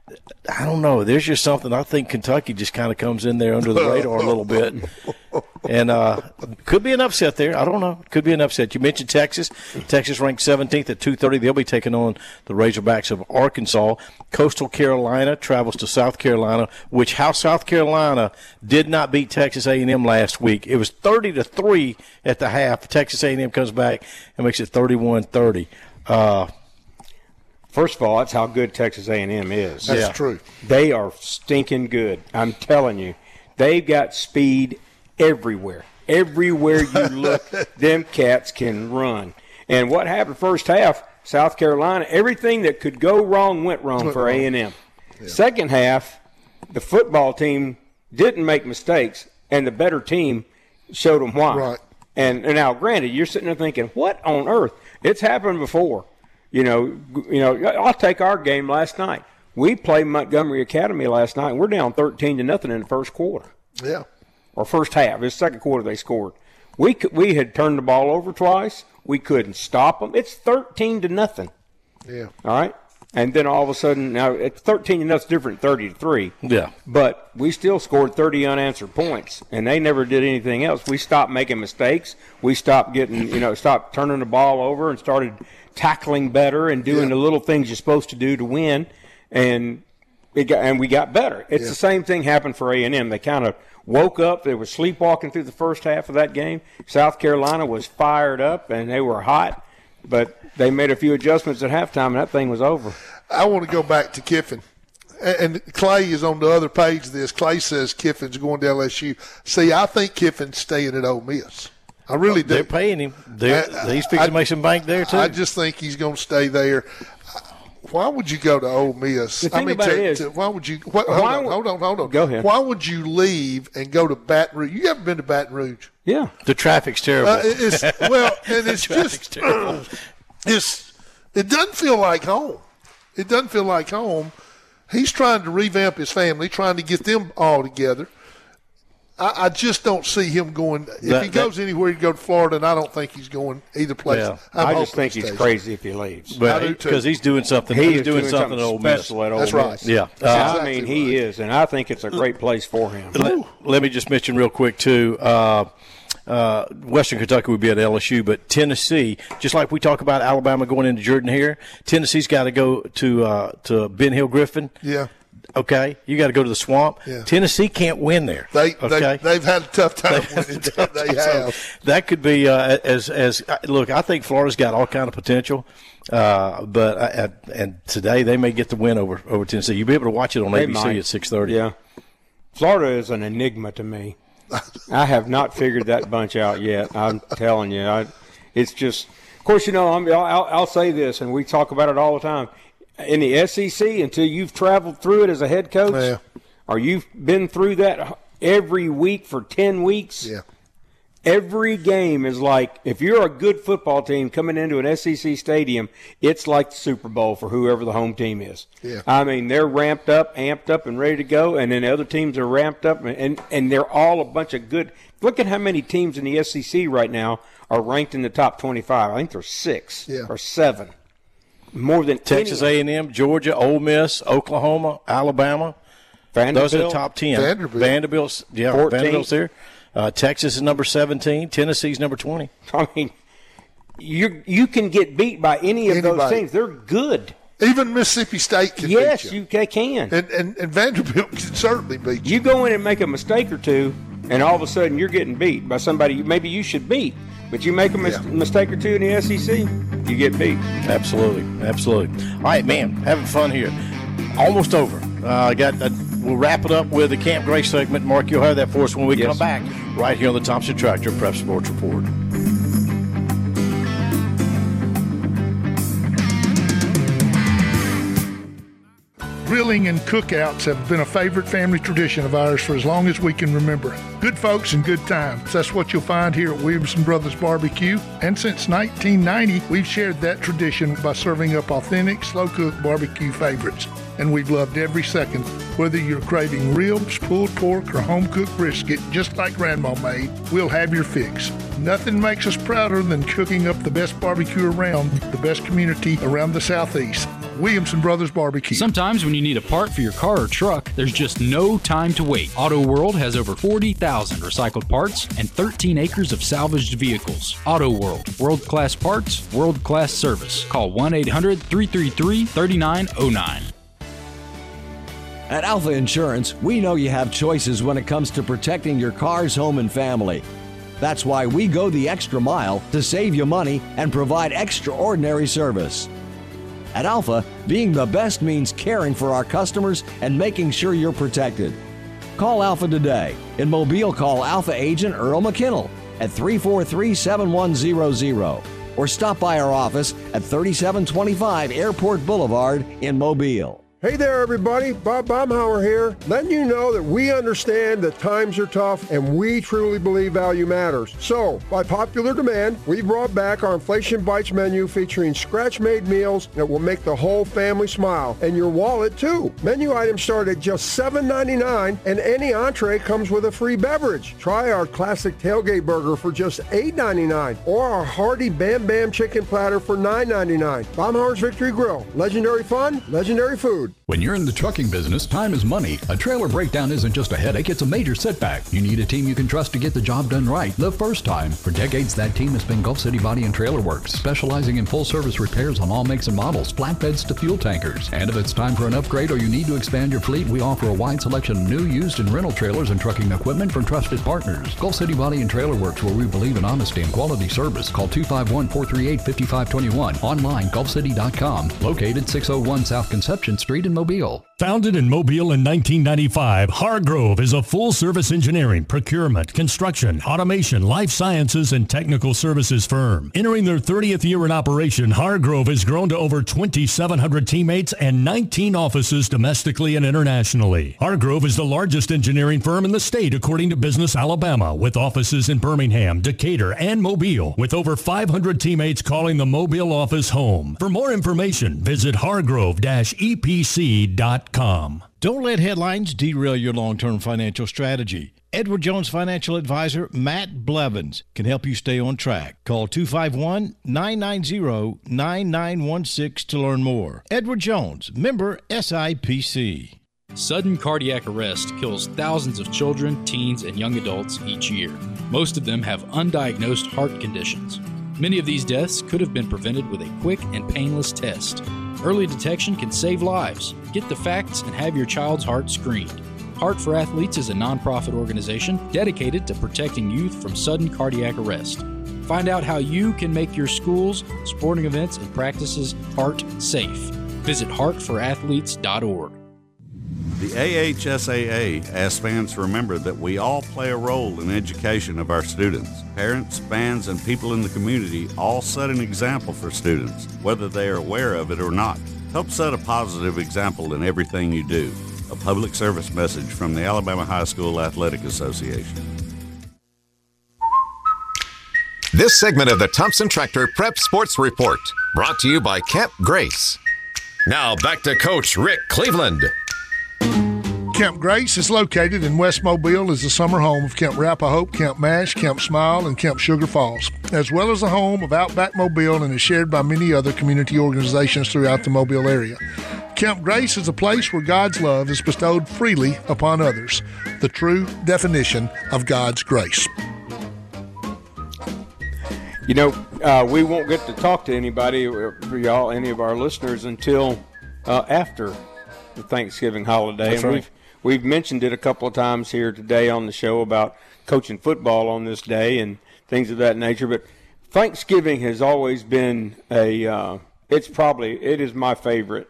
Speaker 2: I don't know. There's just something. I think Kentucky just kind of comes in there under the radar a little bit. And could be an upset there. I don't know. Could be an upset. You mentioned Texas. Texas ranked 17th at 2:30. They'll be taking on the Razorbacks of Arkansas. Coastal Carolina travels to South Carolina, how South Carolina did not beat Texas A&M last week. It was 30-3 at the half. Texas A&M comes back and makes it 31-30.
Speaker 3: First of all, that's how good Texas A&M is.
Speaker 4: That's true.
Speaker 3: They are stinking good. I'm telling you. They've got speed everywhere. Everywhere you look, them cats can run. And what happened first half, South Carolina, everything that could go wrong went wrong for A&M. Yeah. Second half, the football team didn't make mistakes, and the better team showed them why.
Speaker 4: Right.
Speaker 3: And now, granted, you're sitting there thinking, what on earth? It's happened before. You know, I'll take our game last night. We played Montgomery Academy last night, and we're down 13-0 in the first quarter.
Speaker 4: Yeah.
Speaker 3: Or first half. The second quarter they scored. We had turned the ball over twice. We couldn't stop them. It's 13-0.
Speaker 4: Yeah.
Speaker 3: All right? And then all of a sudden, now it's 13-0 is different than 30-3.
Speaker 2: Yeah.
Speaker 3: But we still scored 30 unanswered points, and they never did anything else. We stopped making mistakes. We stopped stopped turning the ball over and started tackling better and doing the little things you're supposed to do to win, and we got better. It's the same thing happened for A&M. They kind of woke up. They were sleepwalking through the first half of that game. South Carolina was fired up, and they were hot, but they made a few adjustments at halftime, and that thing was over.
Speaker 4: I want to go back to Kiffin. And Clay is on the other page of this. Clay says Kiffin's going to LSU. See, I think Kiffin's staying at Ole Miss. I really do.
Speaker 2: They're paying him. He's fixing to make some bank there, too.
Speaker 4: I just think he's going to stay there. Why would you go to Ole Miss?
Speaker 3: The thing about it is,
Speaker 4: why would you? Hold on.
Speaker 3: Go ahead.
Speaker 4: Why would you leave and go to Baton Rouge? You ever been to Baton Rouge?
Speaker 3: Yeah.
Speaker 2: The traffic's terrible.
Speaker 4: It's just terrible. It doesn't feel like home. It doesn't feel like home. He's trying to revamp his family, trying to get them all together. I just don't see him going. If he goes anywhere, he'd go to Florida, and I don't think he's going either place.
Speaker 2: Yeah.
Speaker 3: I just think he's crazy if he leaves.
Speaker 2: I do too. Because he's doing something. He's doing something at Ole Miss.
Speaker 3: Special at Ole
Speaker 4: That's
Speaker 3: Miss.
Speaker 4: right.
Speaker 2: Yeah.
Speaker 3: I mean, he is, and I think it's a great place for him.
Speaker 2: Let me just mention real quick, too. Western Kentucky would be at LSU, but Tennessee, just like we talk about Alabama going into Jordan-Hare, Tennessee's got to go to Ben Hill Griffin.
Speaker 4: Yeah.
Speaker 2: Okay, you got to go to the Swamp.
Speaker 4: Yeah.
Speaker 2: Tennessee can't win there.
Speaker 4: They've had a tough time winning. They have.
Speaker 2: So that could be look. I think Florida's got all kind of potential, but and today they may get the win over Tennessee. You'll be able to watch it on ABC at 6:30.
Speaker 3: Yeah, Florida is an enigma to me. I have not figured that bunch out yet. I'm telling you, it's just. Of course, I'll say this, and we talk about it all the time. In the SEC, until you've traveled through it as a head coach, or you've been through that every week for 10 weeks, every game is like, if you're a good football team coming into an SEC stadium, it's like the Super Bowl for whoever the home team is.
Speaker 4: Yeah.
Speaker 3: I mean, they're amped up, and ready to go, and then the other teams are ramped up, and they're all a bunch of good. Look at how many teams in the SEC right now are ranked in the top 25. I think there's 6 or 7. More than
Speaker 2: Texas A&M, Georgia, Ole Miss, Oklahoma, Alabama.
Speaker 3: Vanderbilt.
Speaker 2: Those are the top 10. Vanderbilt's
Speaker 3: 14.
Speaker 2: Vanderbilt's there. Texas is number 17. Tennessee's number 20.
Speaker 3: I mean, you can get beat by any of those teams. They're good.
Speaker 4: Even Mississippi State can beat you.
Speaker 3: Yes, they can.
Speaker 4: And Vanderbilt can certainly beat you.
Speaker 3: You go in and make a mistake or two, and all of a sudden you're getting beat by somebody maybe you should beat. But you make a mistake or two in the SEC, you get beat.
Speaker 2: Absolutely. All right, man, having fun here. Almost over. We'll wrap it up with the Camp Gray segment. Mark, you'll have that for us when we come back right here on the Thompson Tractor Prep Sports Report.
Speaker 11: Grilling and cookouts have been a favorite family tradition of ours for as long as we can remember. Good folks and good times. That's what you'll find here at Williamson Brothers Barbecue. And since 1990, we've shared that tradition by serving up authentic, slow-cooked barbecue favorites. And we've loved every second. Whether you're craving ribs, pulled pork, or home-cooked brisket, just like Grandma made, we'll have your fix. Nothing makes us prouder than cooking up the best barbecue around, the best community around the Southeast. Williamson Brothers Barbecue.
Speaker 12: Sometimes when you need a part for your car or truck, there's just no time to wait. Auto World has over 40,000 recycled parts and 13 acres of salvaged vehicles. Auto World, world-class parts, world-class service. Call 1-800-333-3909.
Speaker 13: At Alpha Insurance, we know you have choices when it comes to protecting your car's home and family. That's why we go the extra mile to save you money and provide extraordinary service. At Alpha, being the best means caring for our customers and making sure you're protected. Call Alpha today. In Mobile, call Alpha agent Earl McKinnell at 343-7100 or stop by our office at 3725 Airport Boulevard in Mobile.
Speaker 21: Hey there, everybody. Bob Baumhauer here, letting you know that we understand that times are tough and we truly believe value matters. So, by popular demand, we brought back our Inflation Bites menu featuring scratch-made meals that will make the whole family smile and your wallet, too. Menu items start at just $7.99 and any entree comes with a free beverage. Try our classic tailgate burger for just $8.99 or our hearty Bam Bam chicken platter for $9.99. Baumhauer's Victory Grill. Legendary fun, legendary food.
Speaker 17: When you're in the trucking business, time is money. A trailer breakdown isn't just a headache, it's a major setback. You need a team you can trust to get the job done right the first time. For decades, that team has been Gulf City Body and Trailer Works, specializing in full-service repairs on all makes and models, flatbeds to fuel tankers. And if it's time for an upgrade or you need to expand your fleet, we offer a wide selection of new, used, and rental trailers and trucking equipment from trusted partners. Gulf City Body and Trailer Works, where we believe in honesty and quality service. Call 251-438-5521. Online, gulfcity.com. Located 601 South Conception Street in Mobile.
Speaker 22: Founded in Mobile in 1995, Hargrove is a full-service engineering, procurement, construction, automation, life sciences, and technical services firm. Entering their 30th year in operation, Hargrove has grown to over 2,700 teammates and 19 offices domestically and internationally. Hargrove is the largest engineering firm in the state, according to Business Alabama, with offices in Birmingham, Decatur, and Mobile, with over 500 teammates calling the Mobile office home. For more information, visit hargrove-epc.com.
Speaker 2: Don't let headlines derail your long-term financial strategy. Edward Jones financial advisor Matt Blevins can help you stay on track. Call 251-990-9916 to learn more. Edward Jones, member SIPC.
Speaker 12: Sudden cardiac arrest kills thousands of children, teens, and young adults each year. Most of them have undiagnosed heart conditions. Many of these deaths could have been prevented with a quick and painless test. Early detection can save lives. Get the facts and have your child's heart screened. Heart for Athletes is a nonprofit organization dedicated to protecting youth from sudden cardiac arrest. Find out how you can make your schools, sporting events, and practices heart safe. Visit heartforathletes.org.
Speaker 15: The AHSAA asks fans to remember that we all play a role in education of our students. Parents, fans, and people in the community all set an example for students, whether they are aware of it or not. Help set a positive example in everything you do. A public service message from the Alabama High School Athletic Association.
Speaker 1: This segment of the Thompson Tractor Prep Sports Report brought to you by Camp Grace. Now back to Coach Rick Cleveland.
Speaker 11: Camp Grace is located in West Mobile, is the summer home of Camp Rappahope, Camp MASH, Camp Smile, and Camp Sugar Falls, as well as the home of Outback Mobile and is shared by many other community organizations throughout the Mobile area. Camp Grace is a place where God's love is bestowed freely upon others, the true definition of God's grace.
Speaker 3: You know, we won't get to talk to anybody, for y'all, any of our listeners, until after the Thanksgiving holiday.
Speaker 2: That's
Speaker 3: and
Speaker 2: right.
Speaker 3: We've mentioned it a couple of times here today on the show about coaching football on this day and things of that nature. But Thanksgiving has always been it is my favorite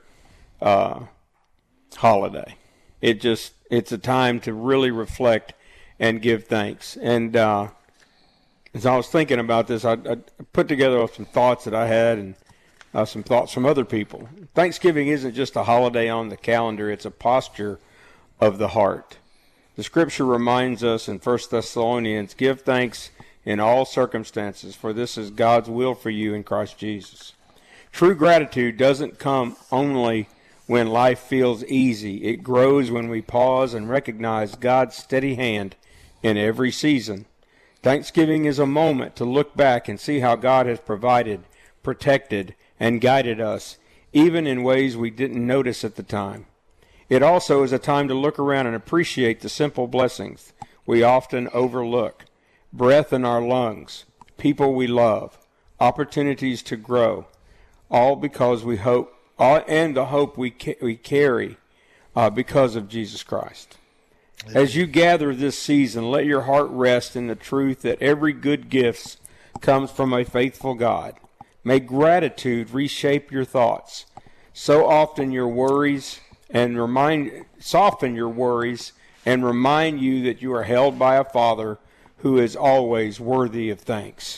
Speaker 3: holiday. It's a time to really reflect and give thanks. And as I was thinking about this, I put together some thoughts that I had and some thoughts from other people. Thanksgiving isn't just a holiday on the calendar, it's a posture of the heart. The scripture reminds us in 1 Thessalonians, give thanks in all circumstances, for this is God's will for you in Christ Jesus. True gratitude doesn't come only when life feels easy. It grows when we pause and recognize God's steady hand in every season. Thanksgiving is a moment to look back and see how God has provided, protected, and guided us even in ways we didn't notice at the time. It also is a time to look around and appreciate the simple blessings we often overlook. Breath in our lungs, people we love, opportunities to grow, all because we hope, and the hope we carry because of Jesus Christ. As you gather this season, let your heart rest in the truth that every good gift comes from a faithful God. May gratitude reshape your thoughts. So often your worries and soften your worries and remind you that you are held by a Father who is always worthy of thanks.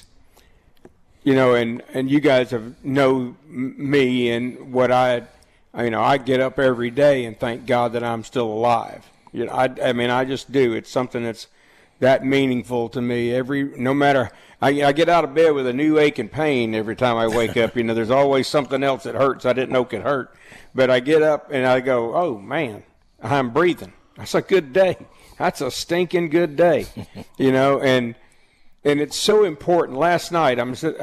Speaker 3: You know, and you guys know me and what I get up every day and thank God that I'm still alive. You know, I just do. It's something that's that meaningful to me. No matter, I get out of bed with a new ache and pain every time I wake up. You know, there's always something else that hurts I didn't know could hurt. But I get up and I go, oh, man, I'm breathing. That's a good day. That's a stinking good day. You know, and it's so important. Last night,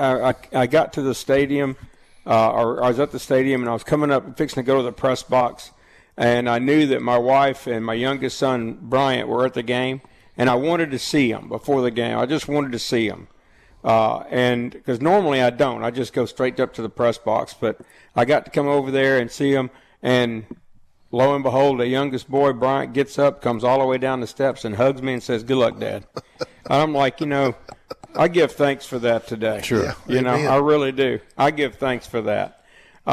Speaker 3: I got to the stadium, or I was at the stadium, and I was coming up, fixing to go to the press box, and I knew that my wife and my youngest son, Bryant, were at the game, and I wanted to see them before the game. I just wanted to see them. And because normally I don't. I just go straight up to the press box. But I got to come over there and see them, and lo and behold, the youngest boy, Bryant, gets up, comes all the way down the steps, and hugs me and says, "Good luck, Dad." And I'm like, I give thanks for that today.
Speaker 2: Sure.
Speaker 3: Yeah, I really do. I give thanks for that.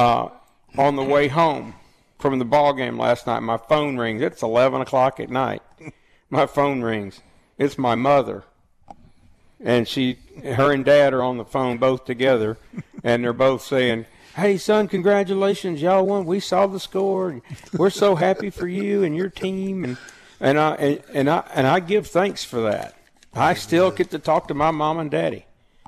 Speaker 3: On the way home from the ball game last night, my phone rings. It's 11 o'clock at night. My phone rings. It's my mother. And her and Dad are on the phone both together, and they're both saying, "Hey, son, congratulations. Y'all won. We saw the score. We're so happy for you and your team." And I give thanks for that. I still get to talk to my mom and daddy,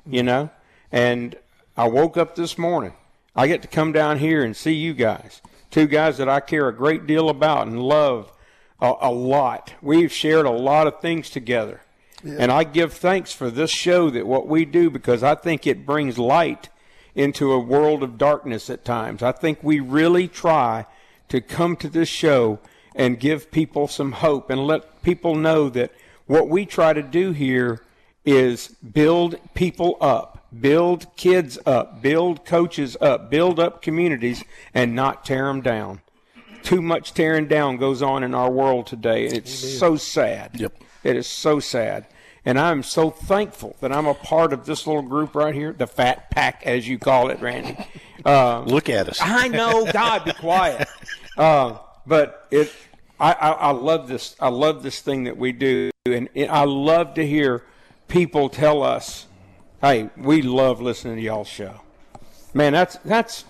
Speaker 3: and I woke up this morning. I get to come down here and see you guys, two guys that I care a great deal about and love a lot. We've shared a lot of things together, and I give thanks for this show, that what we do, because I think it brings light into a world of darkness at times. I think we really try to come to this show and give people some hope and let people know that what we try to do here is build people up, build kids up, build coaches up, build up communities, and not tear them down. Too much tearing down goes on in our world today, and it's so sad.
Speaker 2: Yep.
Speaker 3: It is so sad. And I'm so thankful that I'm a part of this little group right here, the Fat Pack, as you call it, Randy.
Speaker 2: Look at us.
Speaker 3: I know, God, be quiet. But I love this. I love this thing that we do, and I love to hear people tell us, "Hey, we love listening to y'all's show." Man, that's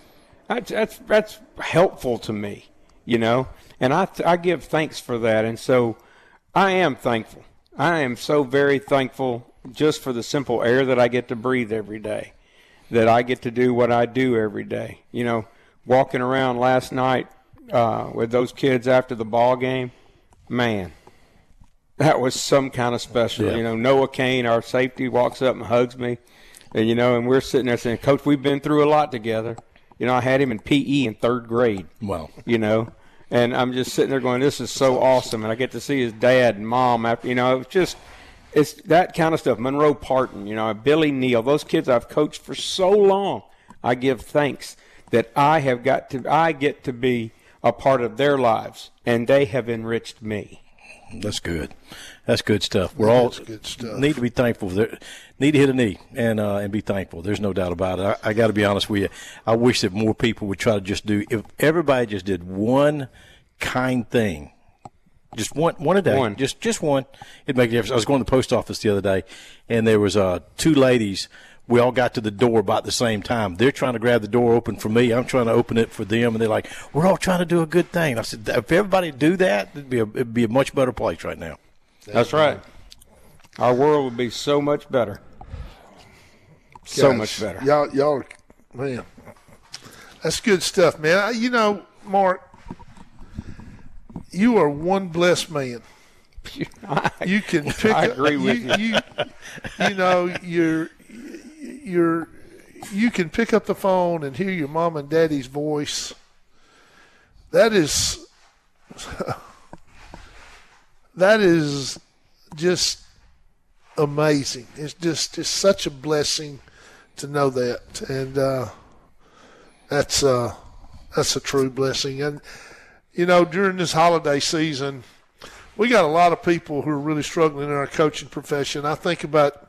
Speaker 3: helpful to me, And I give thanks for that, and so I am thankful. I am so very thankful just for the simple air that I get to breathe every day, that I get to do what I do every day. Walking around last night with those kids after the ball game, man, that was some kind of special.
Speaker 2: Yeah.
Speaker 3: Noah Kane, our safety, walks up and hugs me, and and we're sitting there saying, "Coach, we've been through a lot together." I had him in PE in 3rd grade.
Speaker 2: Wow.
Speaker 3: And I'm just sitting there going, "This is so awesome," and I get to see his dad and mom after. It's that kind of stuff. Monroe Parton, Billy Neal, those kids I've coached for so long. I give thanks that I get to be a part of their lives, and they have enriched me.
Speaker 2: That's good. That's good stuff. We're all
Speaker 4: good stuff.
Speaker 2: Need to be thankful. Need to hit a knee and be thankful. There's no doubt about it. I got to be honest with you. I wish that more people would try to just do. If everybody just did one kind thing, just one a day, just one, it'd make a difference. I was going to the post office the other day, and there was 2 ladies. We all got to the door about the same time. They're trying to grab the door open for me. I'm trying to open it for them, and they're like, "We're all trying to do a good thing." I said, if everybody do that, it'd be a much better place right now.
Speaker 3: That's right. Our world would be so much better. So much better.
Speaker 4: Y'all, man, that's good stuff, man. Mark, you are one blessed man. You can pick.
Speaker 3: I agree with
Speaker 4: you. you can pick up the phone and hear your mom and daddy's voice, that is just amazing. It's such a blessing to know that, and that's a true blessing. And during this holiday season, we got a lot of people who are really struggling in our coaching profession. I think about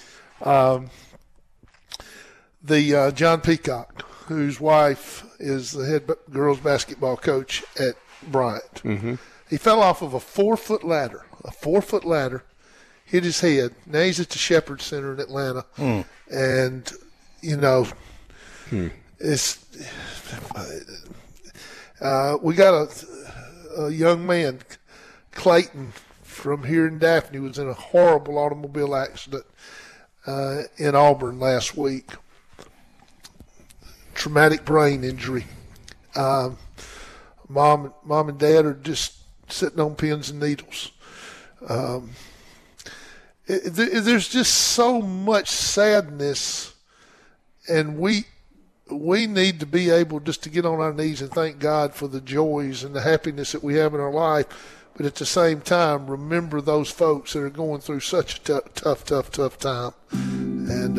Speaker 4: the John Peacock, whose wife is the head girls basketball coach at Bryant.
Speaker 3: Mm-hmm.
Speaker 4: He fell off of a 4-foot ladder, hit his head. Now he's at the Shepherd Center in Atlanta. And, it's we got a young man, Clayton, from here in Daphne, was in a horrible automobile accident in Auburn last week. Traumatic brain injury. Mom and Dad are just sitting on pins and needles. There's just so much sadness, and we need to be able just to get on our knees and thank God for the joys and the happiness that we have in our life, but at the same time remember those folks that are going through such a tough time. And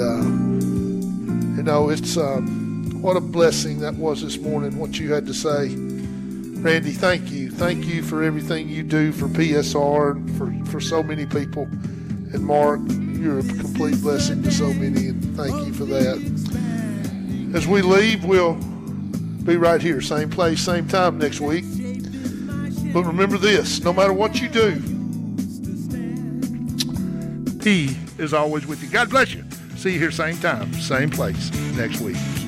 Speaker 4: it's what a blessing that was this morning, what you had to say. Randy, thank you for everything you do for PSR and for so many people. And Mark, you're a complete blessing to so many, and thank you for that. As we leave, we'll be right here, same place, same time next week. But remember this, no matter what you do, He is always with you. God bless you. See you here same time, same place next week.